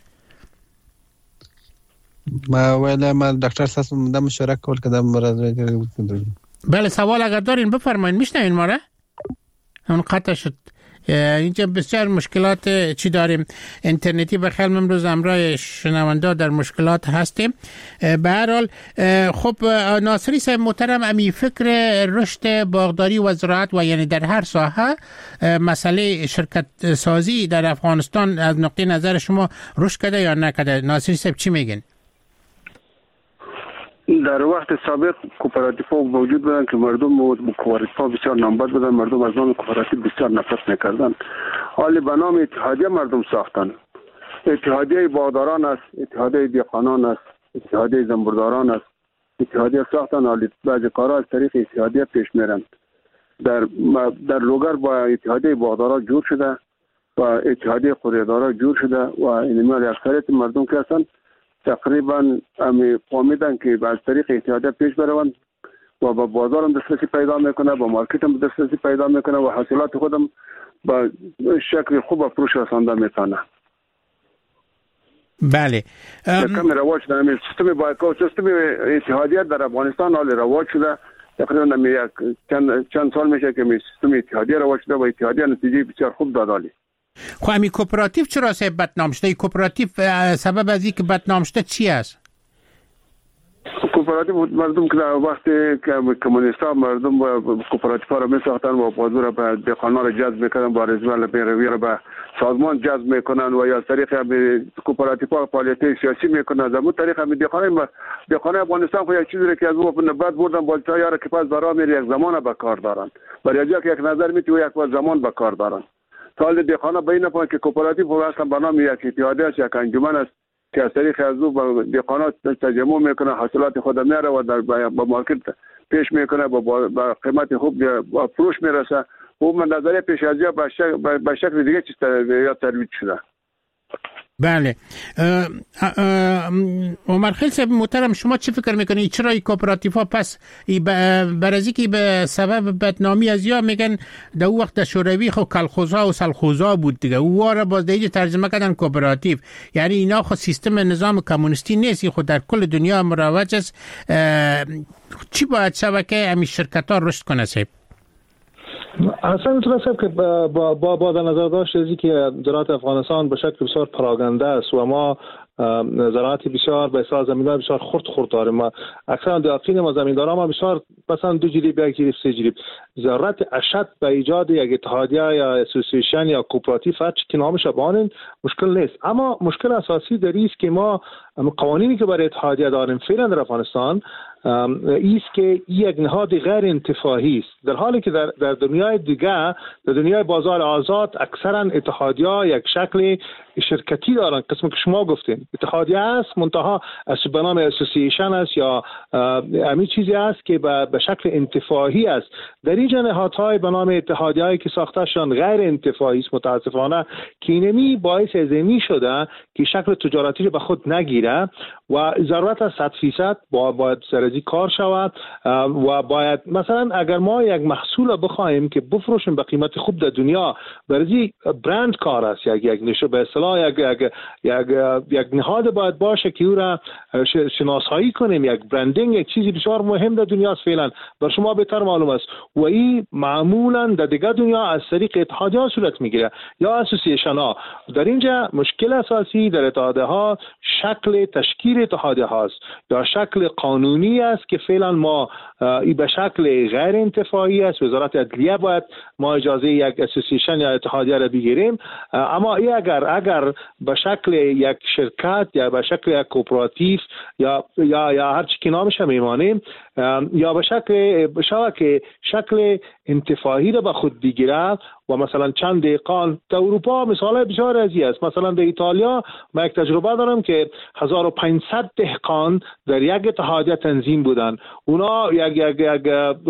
ما ویلا ما دکتر ساس مدام مشارکت کول کدام مراد. بله سوال اگر دارین بفرمایید، میشنوین ما را؟ اون قطع شد. اینجا بسیار مشکلات چی داریم اینترنتی، بخیر امروز امرای شنونده در مشکلات هستیم. به هر حال خب ناصری صاحب محترم، امی فکر رشد باغداری و زراعت و یعنی در هر ساحه مسئله شرکت سازی در افغانستان از نقطه نظر شما رشد کرده یا نکرده؟ ناصری صاحب چی میگن؟ در وقت سابق کوپراتیو ها موجود بودن که مردم با کوپراتیو بسیار نامبد بودن، مردم از نام کوپراتیو بسیار نفرت میکردن. حالی به نام اتحادیه مردم ساختن. اتحادیه باغداران است، اتحادیه دهقانان است، اتحادیه زنبورداران است، اتحادیه ساختن. حالی بعضی کارها از طریق اتحادیه پیش میرن. در در لوگر با اتحادیه باغدارا جور شده و اتحادیه قوریدارا جور شده و اینمیال اکثریت مردم که هستن تقریبا امی فهمیدن که از طریق اتحادیه پیش بروند و با بازار هم دسترسی پیدا میکنه، با مارکت هم دسترسی پیدا میکنه و حاصلات خودم با شکل خوب و فروش رسانده میتونه. بله. کمی رواج داریم. سیستم بایکاوت، سیستم اتحادیه در افغانستان حال رواج شده. تقریبا یک چند چند سال میشه که سیستم اتحادیه رواج شده و اتحادیه نتیجه بسیار خوب دادالی. خب امی کوپراتیو چرا سبب بدنام شده؟ کوپراتیو سبب از اینکه بدنام شده چی است؟ کوپراتیو مردم که وقتی که کمونیست‌ها مردم کوپراتیوها را می‌ساختن و بازار به دهقانا را جذب می‌کردن، با رزمال پیروی را به سازمان جذب می‌کنن و یا از طریق کوپراتیوها فعالیت سیاسی می‌کنن. از اون طریق هم دهقان دهقان افغانستان خو یک چیزی که از اون بعد بردن بالتا یاره که پس دارا میره یک زمان به کار دارن. برای که یک نظر میتی و یک زمان به کار دارن. حال دهقانا بین پا که کوپراتیو اصلا به نام یک اتحادیه است، یک انجمن است که از طریق از او دهقانا تجمع میکنه، حاصلات خود میاره و در با مارکت پیش میکنه، با قیمت خوب با فروش میرسه. او من نظریه پیش از به شکل دیگه چیز یا ترویج شده. بله. عمر خیل صاحب محترم، شما چه فکر میکنید چرا این کوپراتیوها پس برازی که به سبب بدنامی از یا میگن در اون وقت شوروی خو کلخوزها و سلخوزها بود دیگه، او واره باز دیگه ترجمه کردن کوپراتیو، یعنی اینا خو سیستم نظام کمونیستی نیست، خود در کل دنیا مروج است. چی باید شود که همین شرکت ها رشد کنه صاحب؟ اصلا میتونه صاحب که با با با در نظر داشت ازی که زراعت افغانستان به شکل بسیار پراگنده است و ما زراعت بسیار به اصطلاح زمیندار بسیار خرد خرد داریم. ما اکثرا دهقین ما زمیندارا ما بسیار مثلا دو جریب یک جریب سه جریب ضرورت اشد به ایجاد یک اتحادیه یا اسوسییشن یا کوپراتیو هر چی که نامش بانن مشکل نیست، اما مشکل اساسی در است که ما قوانینی که برای اتحادیه داریم فعلا در افغانستان ایست که یک نهاد غیر انتفاعی است، در حالی که در در دنیای دیگه در دنیای بازار آزاد اکثرا اتحادیه یک شکل شرکتی دارن، قسمی که شما گفتین اتحادیه است منتها به نام اسوسییشن است یا همین چیزی است که به شکل انتفاعی است. در این نهادهای به نام اتحادیه‌ای که ساختهشان غیر انتفاعی است متاسفانه که اینمی باعث ازمی شده که شکل تجارتی رو به خود نگیره و ضرورت از صد فیصد باید سرزی کار شود و باید مثلا اگر ما یک محصول بخوایم که بفروشیم به قیمت خوب در دنیا، برزی برند کار است، یک یک نشه به اصطلاح یک یک یک یک نهاد باید باشه که او را شناسایی کنیم، یک برندینگ یک چیزی بسیار مهم در دنیا است فعلا، بر شما بهتر معلوم است و این معمولا در دیگر دنیا از طریق اتحادیه صورت میگیره یا اسوسییشن ها. در اینجا مشکل اساسی در اتحادیه ها شکل تشکیل اتحادیه هاست یا شکل قانونی است که فعلا ما ای به شکل غیر انتفاعی است. وزارت عدلیه باید ما اجازه یک اسوسییشن یا اتحادیه را بگیریم، اما ای اگر اگر به شکل یک شرکت یا به شکل یک کوپراتیو یا یا یا هر چی که نامش میمانیم یا به شکل بشاوه که شکل انتفاعی را به خود بگیره و مثلا چند دهقان در اروپا مثال بسیار ازی است. مثلا در ایتالیا من یک تجربه دارم که هزار و پانصد دهقان در یک اتحادیه تنظیم بودن، اونا یک یک یک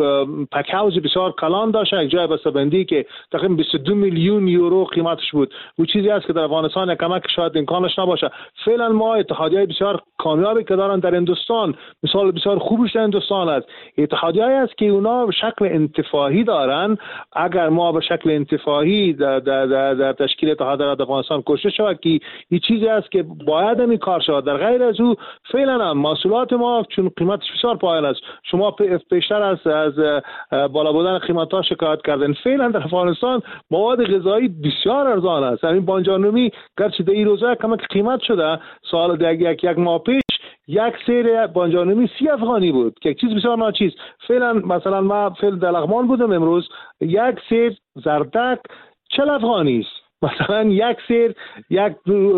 پک هاوس بسیار کلان داشت، یک جای بسته‌بندی که تقریبا بیست و دو میلیون یورو قیمتش بود. و چیزی است که در افغانستان کمک شاید امکانش نباشه. فعلا ما اتحادیه بسیار کامیابی که دارن در هندوستان، مثال بسیار خوبش در هندوستان است، اتحادیه است که اونا شکل انتفاعی دارن. اگر ما به شکل انتفاعی در, در, در, در تشکیل اتحادیه افغانستان کوشش شود که این چیزی است که باید همین کار شود، در غیر از او فعلا هم محصولات ما چون قیمتش بسیار پایین است، شما پیشتر از از بالا بودن قیمت‌ها شکایت کردن، فعلا در افغانستان مواد غذایی بسیار ارزان است. همین بانجانومی گرچه در این روزا کمک قیمت شده، سال یک یک یک ماه پیش یک سیر بانجانومی سی افغانی بود که یک چیز بسیار ناچیز. فعلا مثلا ما فعلا در لغمان بودم امروز، یک سیر زردک چهل افغانی است. مثلا یک سیر یک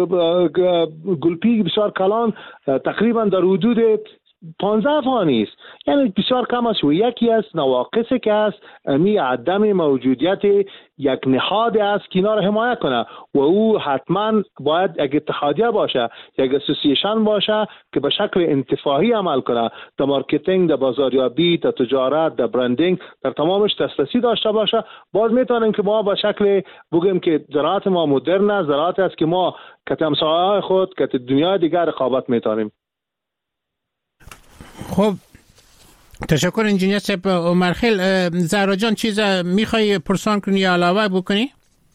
گلپی بسیار کلان تقریبا در حدود پانزده افغانی است، یعنی بسیار کم است. و یکی از نواقصی که است امی عدم موجودیت یک نهاد است که اینا را حمایت کنه و او حتما باید یک اتحادیه باشه، یک اسوسییشن باشه که به شکل انتفاعی عمل کنه، در مارکتینگ، در بازاریابی، در تجارت، در برندینگ، در تمامش دسترسی داشته باشه. باز میتونیم که ما به شکل بگیم که زراعت ما مدرن است، زراعت است که ما که همسایه‌های خود که دنیای دیگر رقابت میتونیم. خب تشکر انجینیر صاحب. عمر خیل، زهرا جان چیز میخوای پرسان کنی یا علاوه بکنی؟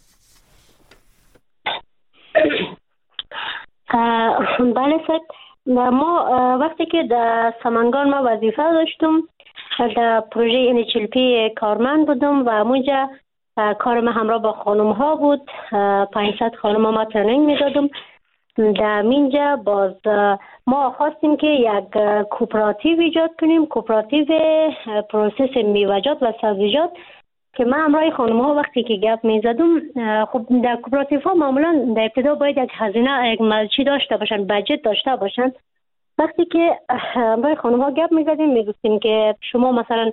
بله صاحب، ما وقتی که در سمنگان ما وظیفه داشتم در پروژه ان اچ ال پی کارمند بودم و اونجا کار ما همراه با خانم ها بود، پانصد خانم ما ترنینگ میدادم در اینجا باز ما خواستیم که یک کوپراتیو ایجاد کنیم، کوپراتیو پروسس میوه‌جات و سبزیجات، که من همراه خانم ها وقتی که گپ می زدم، خب در کوپراتیو ها معمولا در ابتدا باید یک هزینه، یک ملچی داشته باشن، بجت داشته باشن. وقتی که همراه خانم ها گپ می زدیم می گفتیم که شما مثلا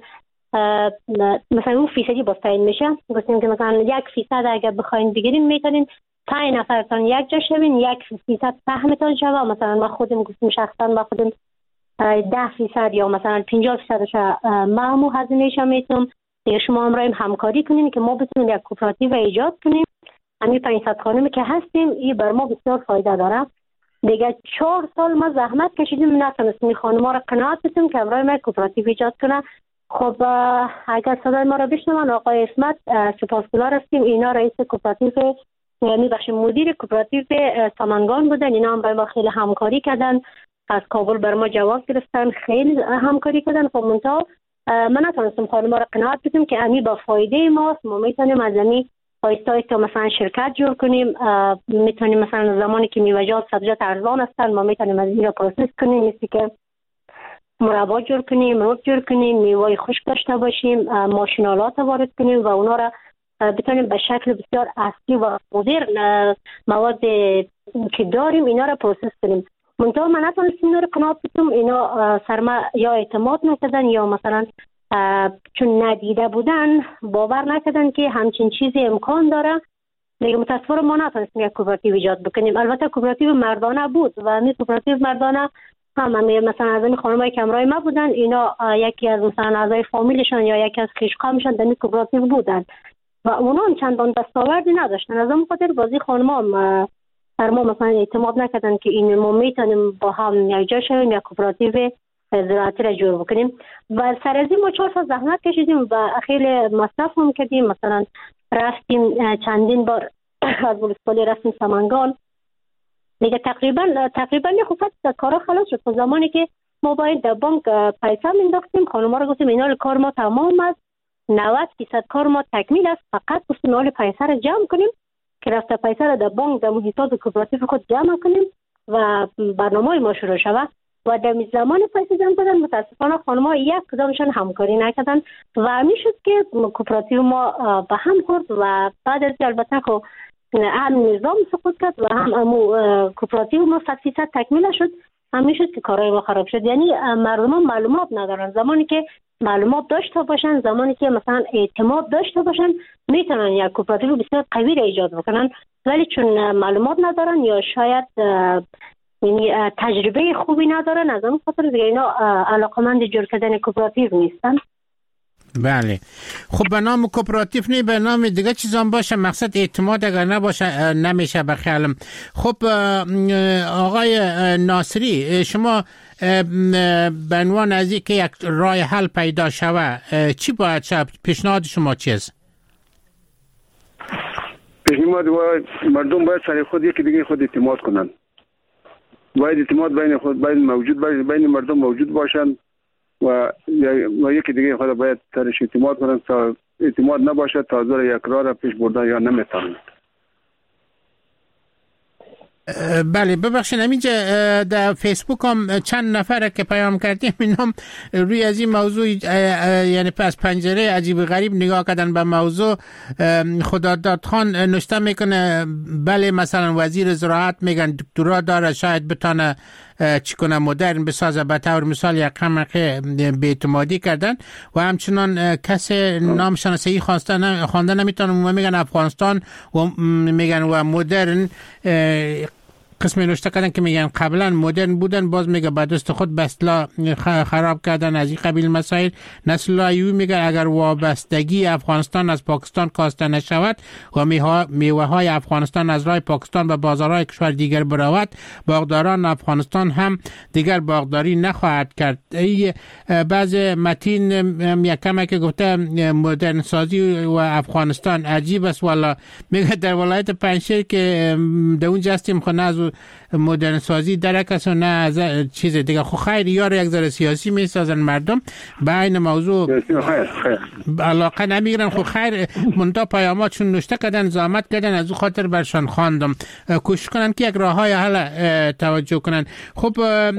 مثلا اون فیصدی باز تعیین میشه، گفتیم که مثلا یک فیصد اگر بخواین بگیرین میتونین پنج نفرتان یک جا شوین، یک فیصد سهمتان شوه. مثلا ما خودم گفتیم شخصا ما خودم ده فیصد یا مثلا پنجاه فیصدش معمو هزینه‌اش میتونم دیگه شما همراهیم همکاری کنین که ما بتونیم یک کوپراتیو ایجاد کنیم. همین پانصد خانمی که هستیم این بر ما بسیار فایده داره. دیگه چهار سال ما زحمت کشیدیم نتونستیم خانم‌ها را قناعت بدیم که همراه ما کوپراتیو ایجاد کنه. خب اگر صدای ما را بشنون، آقای اسمت سپاسگزار هستیم. اینا رئیس کوپراتیو، یعنی بخش مدیر کوپراتیو سامنگان بودن، اینا هم با ما خیلی همکاری کردن، از کابل بر ما جواب گرفتن، خیلی همکاری کردن. خب منتها من نتونستم خانم‌ها را قناعت بدیم که امی با فایده ماست، ما میتونیم از امی آیسته آیسته مثلا شرکت جور کنیم، میتونیم مثلا زمانی که میوه‌جات سبزیجات ارزان هستن ما میتونیم از این را پروسس کنیم، مثل که مربا جور کنیم، روب جور کنیم، میوه خشک داشته باشیم، ماشینالات وارد کنیم و اونا را بتونیم به شکل بسیار اصلی و مدرن مواد که داریم اینا را پروسس کنیم. منتها من نتونستم اینا را قناعت بدم. اینا سرما یا اعتماد نکردن یا مثلا چون ندیده بودن باور نکردن که همچین چیزی امکان داره. دیگه متاسفانه ما نتونستیم یک کوپراتیو ایجاد بکنیم. البته کوپراتیو مردانه بود و این کوپراتیو مردانه هم مثلا از این خانمایی که همراه ما بودن، اینا یکی از مثلا اعضای فامیلشان یا یکی از خویشقامشان در این کوپراتیو بودن و اونا هم چندان دستاوردی نداشتن. از اون خاطر بازی خانم‌ها بر ما مثلا اعتماد نکردن که این ما میتونیم با هم یک جا شویم یا کوپراتیو زراعتی را جور بکنیم. و سر از این ما چهار سال زحمت کشیدیم و خیلی مصرف هم کردیم. مثلا رفتیم چندین بار از ولسوالی رفتیم سمنگان، دیگه تقریبا تقریبا یه خفت کارا خلاص شد. زمانی که ما باید در بانک پیسه مینداختیم، خانم‌ها را گفتیم اینا کار ما تمام است، نود درصد کار ما تکمیل است، فقط گفتیم حال پیسه را جمع کنیم که رفته پیسه را در بانک در محیطات کوپراتیو خود جمع کنیم و برنامه ما شروع شود. و در زمان پیسه جمع کردن متاسفانه خانم‌ها یک کدامشان همکاری نکردن و همین شد که کوپراتیو ما به هم خورد و بعد از البته خب هم نظام سقوط کرد و هم امو کوپراتیو ما صد درصد تکمیل شد. همین شد که کارهای ما خراب شد. یعنی مردم معلومات ندارن. زمانی که معلومات داشته باشن، زمانی که مثلا اعتماد داشته باشن، میتونن یک کوپراتیو بسیار قوی را ایجاد بکنن، ولی چون معلومات ندارن یا شاید یعنی تجربه خوبی ندارن، از اون خاطر دیگه اینا علاقمند جور کردن کوپراتیو نیستن. بله. خب به نام کوپراتیو نه، به نام دیگه چیزام باشه، مقصد اعتماد اگر نباشه نمیشه به خیالم. خب آقای ناصری، شما به عنوان از اینکه یک راه حل پیدا شوه چی باید شد؟ پیشنهاد شما چیست؟ پیشنهاد مردم باید سر خود یکی دیگه خود اعتماد کنن. باید اعتماد بین خود بین موجود باید بین مردم موجود باشن و و یکی دیگه خود باید سرش اعتماد کنن. تا اعتماد نباشه تا زور یک راه را پیش بردن یا نمیتونن. بله ببخشید، همینجا در فیسبوک هم چند نفر که پیام کردیم اینا روی از این موضوع یعنی پس پنجره عجیب غریب نگاه کردن به موضوع. خداداد خان نوشته میکنه بله مثلا وزیر زراعت میگن دکترا داره شاید بتونه چی کنه مدرن بسازه، به طور مثال یک خمقه بی‌اعتمادی کردن و همچنان کسی نامشان صحیح خوانده نمیتونه و میگن افغانستان و میگن و مدرن قسمی نوشته کردن که میگن قبلا مدرن بودن، باز میگه بعد دست خود بسلا خراب کردن از این قبیل مسائل. نسل ایوی میگه اگر وابستگی افغانستان از پاکستان کاسته نشود و میوه های افغانستان از راه پاکستان و بازارهای کشور دیگر برود، باغداران افغانستان هم دیگر باغداری نخواهد کرد. بعض متین یکمه که گفته مدرن سازی و افغانستان عجیب است. والا میگه در ولایت پنجشیر که در اونجا هستیم خونه از مدرن سازی درک است و نه از چیز دیگه. خب خیر یار یک ذره سیاسی میسازن مردم به این موضوع علاقه نمیگیرن. خب خیر منتها پیاماتشون نوشته کردن زحمت کردن از او خاطر برشان خواندم کوشش کنن که یک راههای حل توجه کنن. خب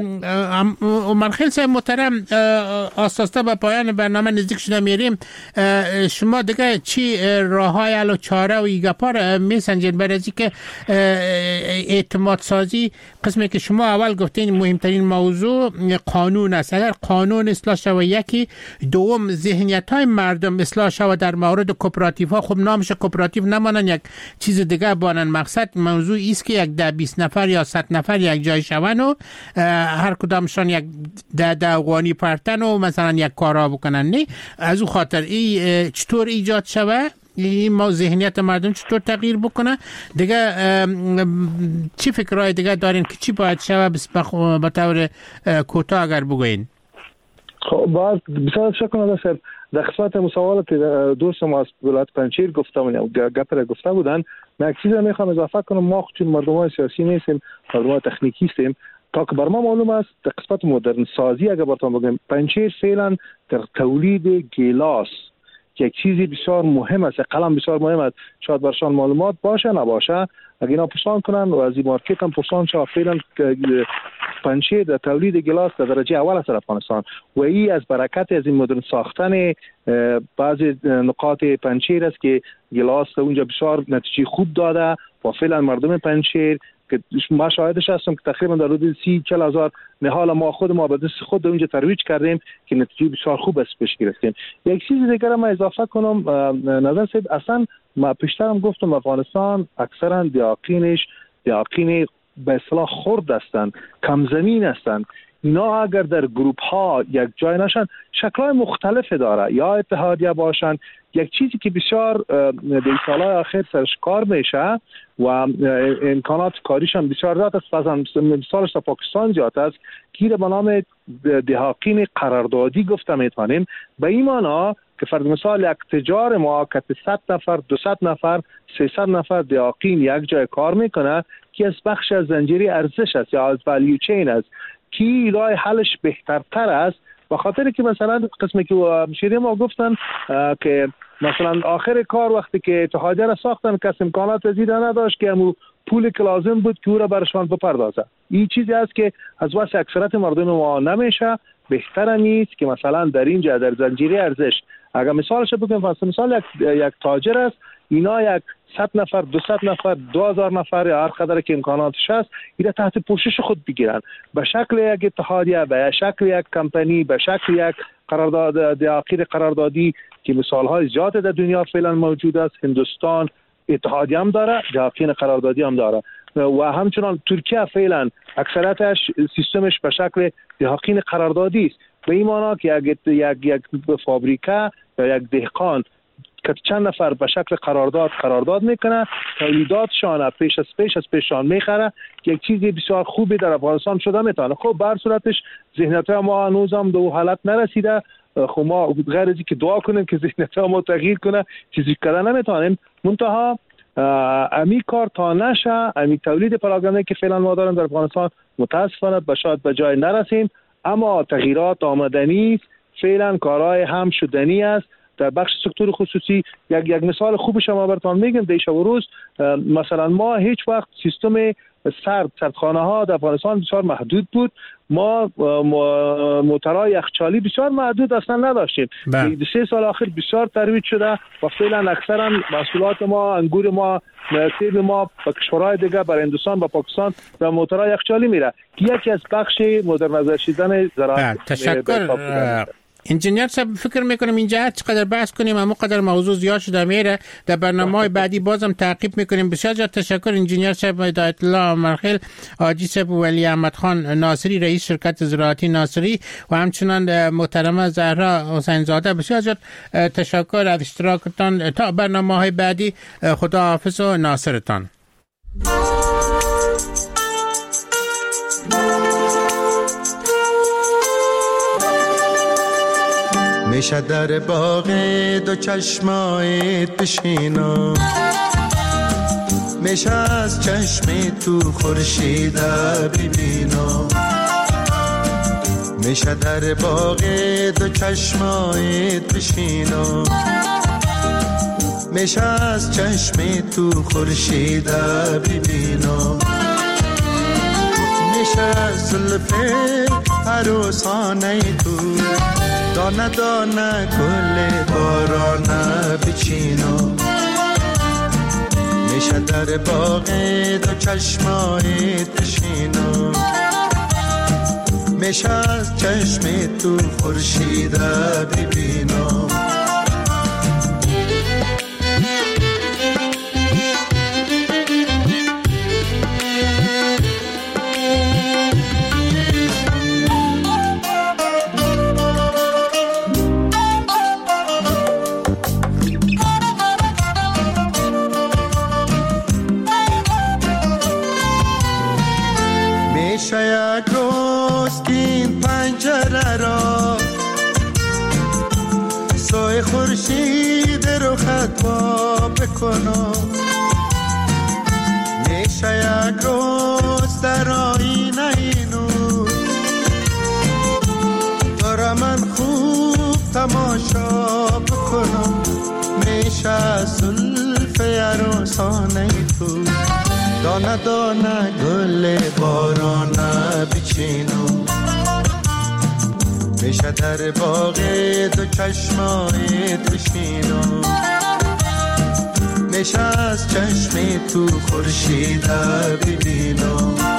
عمرخیل صاحب محترم آساسته به پایان برنامه نزدیک شده میریم. شما دیگه چی راههای حل و چاره و ایگپار میسنجین برای از که اعتماد سازی قسمی که شما اول گفتین مهمترین موضوع قانون است. اگر قانون اصلاح شود یکی، دوم ذهنیت های مردم اصلاح شود در مورد کوپراتیو ها. خب نامش کوپراتیو نمانن یک چیز دیگه بانن. مقصد موضوع است که یک ده بیست نفر یا صد نفر یک جای شون و هر کدامشان یک ده ده افغانی پرتن و مثلا یک کارا بکنن. نه از او خاطر ای چطور ایجاد شود، این ما ذهنیت مردم چطور تغییر بکنه دیگه. چی فکرهای دیگه دارین که چی باید شود به طور کوتاه اگر بگوین؟ خب باز بسیار شکر صاحب در خصوص مسائل که دوست ما از ولایت پنجشیر گفتم یا گپر گفته بودن، من یک چیز میخوام اضافه کنم. ما خود مردمان سیاسی نیستیم، مردمان تکنیکی هستیم. تا که بر ما معلوم است در قسمت مدرن سازی اگر براتون بگم پنجشیر فعلا در تولید گیلاس یک چیزی بسیار مهم است، قلم بسیار مهم است. شاید برشان معلومات باشه نباشه، اگه اینا پرسان کنن و از این مارکت هم پرسان شد فعلا پنجشیر در تولید گلاس در درجه اول است در افغانستان و این از برکت از این مدرن ساختن بعضی نقاط پنجشیر است که گلاس اونجا بسیار نتیجه خوب داده و فعلا مردم پنجشیر که ما شاهدش هستم که تقریبا در حدود سی چهل هزار نهال ما خود ما به دست خود اونجا ترویج کردیم که نتیجه بسیار خوب است پیش گرفتیم. یک چیز دیگر ما اضافه کنم نظر صاحب، اصلا ما پیشترم گفتم افغانستان اکثرا دیاقینش دیاقین به اصطلاح خرد هستند، کم زمین هستند. اینا اگر در گروپ ها یک جای نشن شکل‌های مختلف داره، یا اتحادیه باشن، یک چیزی که بسیار در سالهای آخر سرش کار میشه و امکانات کاریش هم بسیار زیاد است. مثلا مثالش در پاکستان زیاد است که به نام دهاقین قراردادی گفته میتونیم. به این معنا که فرض مثال یک تجار ما که صد نفر دویست نفر سیصد نفر دهاقین یک جای کار میکنه که از بخش از زنجیره ارزش است یا از ولیو چین است که راه حلش بهترتر است. به خاطر که مثلا قسمی که مشیری ما گفتن که مثلا آخر کار وقتی که اتحادیه را ساختن کس امکانات زیاده نداشت که همون پول که لازم بود که او را برشان بپردازه. این چیزی است که از واسه اکثرت مردم ما نمیشه. بهتر نیست که مثلا در اینجا در زنجیره ارزش اگر مثالش بگم، مثلا یک یک تاجر است، اینا یک صد نفر دویست نفر دو هزار نفر یا هر قدر که امکاناتش هست اینا تحت پوشش خود بگیرن به شکل یک اتحادیه، به شکل یک کمپانی، به شکل یک قرارداد دیاقین قراردادی که مثال‌های زیاد در دنیا فعلا موجود است. هندوستان اتحادیه هم داره، دیاقین قراردادی هم داره و همچنان ترکیه فعلا اکثرتش سیستمش به شکل دیاقین قراردادی است. به این معنی که یک یک یک فابریکه یا یک دهقان که چند نفر به شکل قرارداد قرارداد میکنه، تولیداتشان پیش از پیش از پیشان میخره، یک چیزی بسیار خوبی در افغانستان شده میتونه. خب بر صورتش ذهنیت ما هنوز هم به حالت نرسیده. خب ما غیر از اینکه دعا کنیم که ذهنیت ما تغییر کنه چیزی کردن نمیتونیم. منتها امی کار تا نشه، امی تولید پراگنده که فعلا ما داریم در افغانستان متاسفانه به شاید به جای نرسیم، اما تغییرات آمدنی است. فعلا کارهای هم شدنی است در بخش سکتور خصوصی. یک یک مثال خوبش ما براتون میگم. دیشب و روز مثلا ما هیچ وقت سیستم سرد سردخانه ها در افغانستان بسیار محدود بود. ما موتورهای یخچالی بسیار محدود اصلا نداشتیم. در سه سال آخر بسیار ترویج شده و فعلا اکثرا محصولات ما، انگور ما، سیب ما به کشورهای دیگه، برای هندوستان و پاکستان و موتورهای یخچالی میره که یکی از بخش مدرنیزه شدن زراعت. تشکر انجینیر صاحب. فکر میکنم اینجا چقدر بحث کنیم اما قدر موضوع زیاد شده میره. در برنامه‌های بعدی بازم تعقیب میکنیم. بسیار زیاد تشکر انجینیر صاحب هدایت الله عمرخیل، حاجی صاحب ولی احمد خان ناصری رئیس شرکت زراعتی ناصری و همچنان محترمه زهرا حسین زاده. بسیار زیاد تشکر از اشتراکتان. تا برنامه‌های بعدی خدا حافظ و ناصرتان. میشه در باغ دو چشمایت بشینم، میشه از چشم تو خورشید ببینم، میشه در باغ دو چشمایت بشینم، میشه از چشم تو خورشید ببینم، میشه از زلف عروسانه تو دانه دانه گل بارانه بچینم، میشه در باغ دو چشمایت بشینم، میشه از چشم تو خورشید ببینم. میشه یک روز که این پنجره را سایه خورشید رو خطبا بکنم، میشه یک روز در آینه نور دارم من خوب تماشا بکنم، میشه زلف عروسانه تو دانه دانه گل بارانه بچینم، میشه در باغ دو چشمایت بشینم، میشه از چشم تو خورشید ببینم.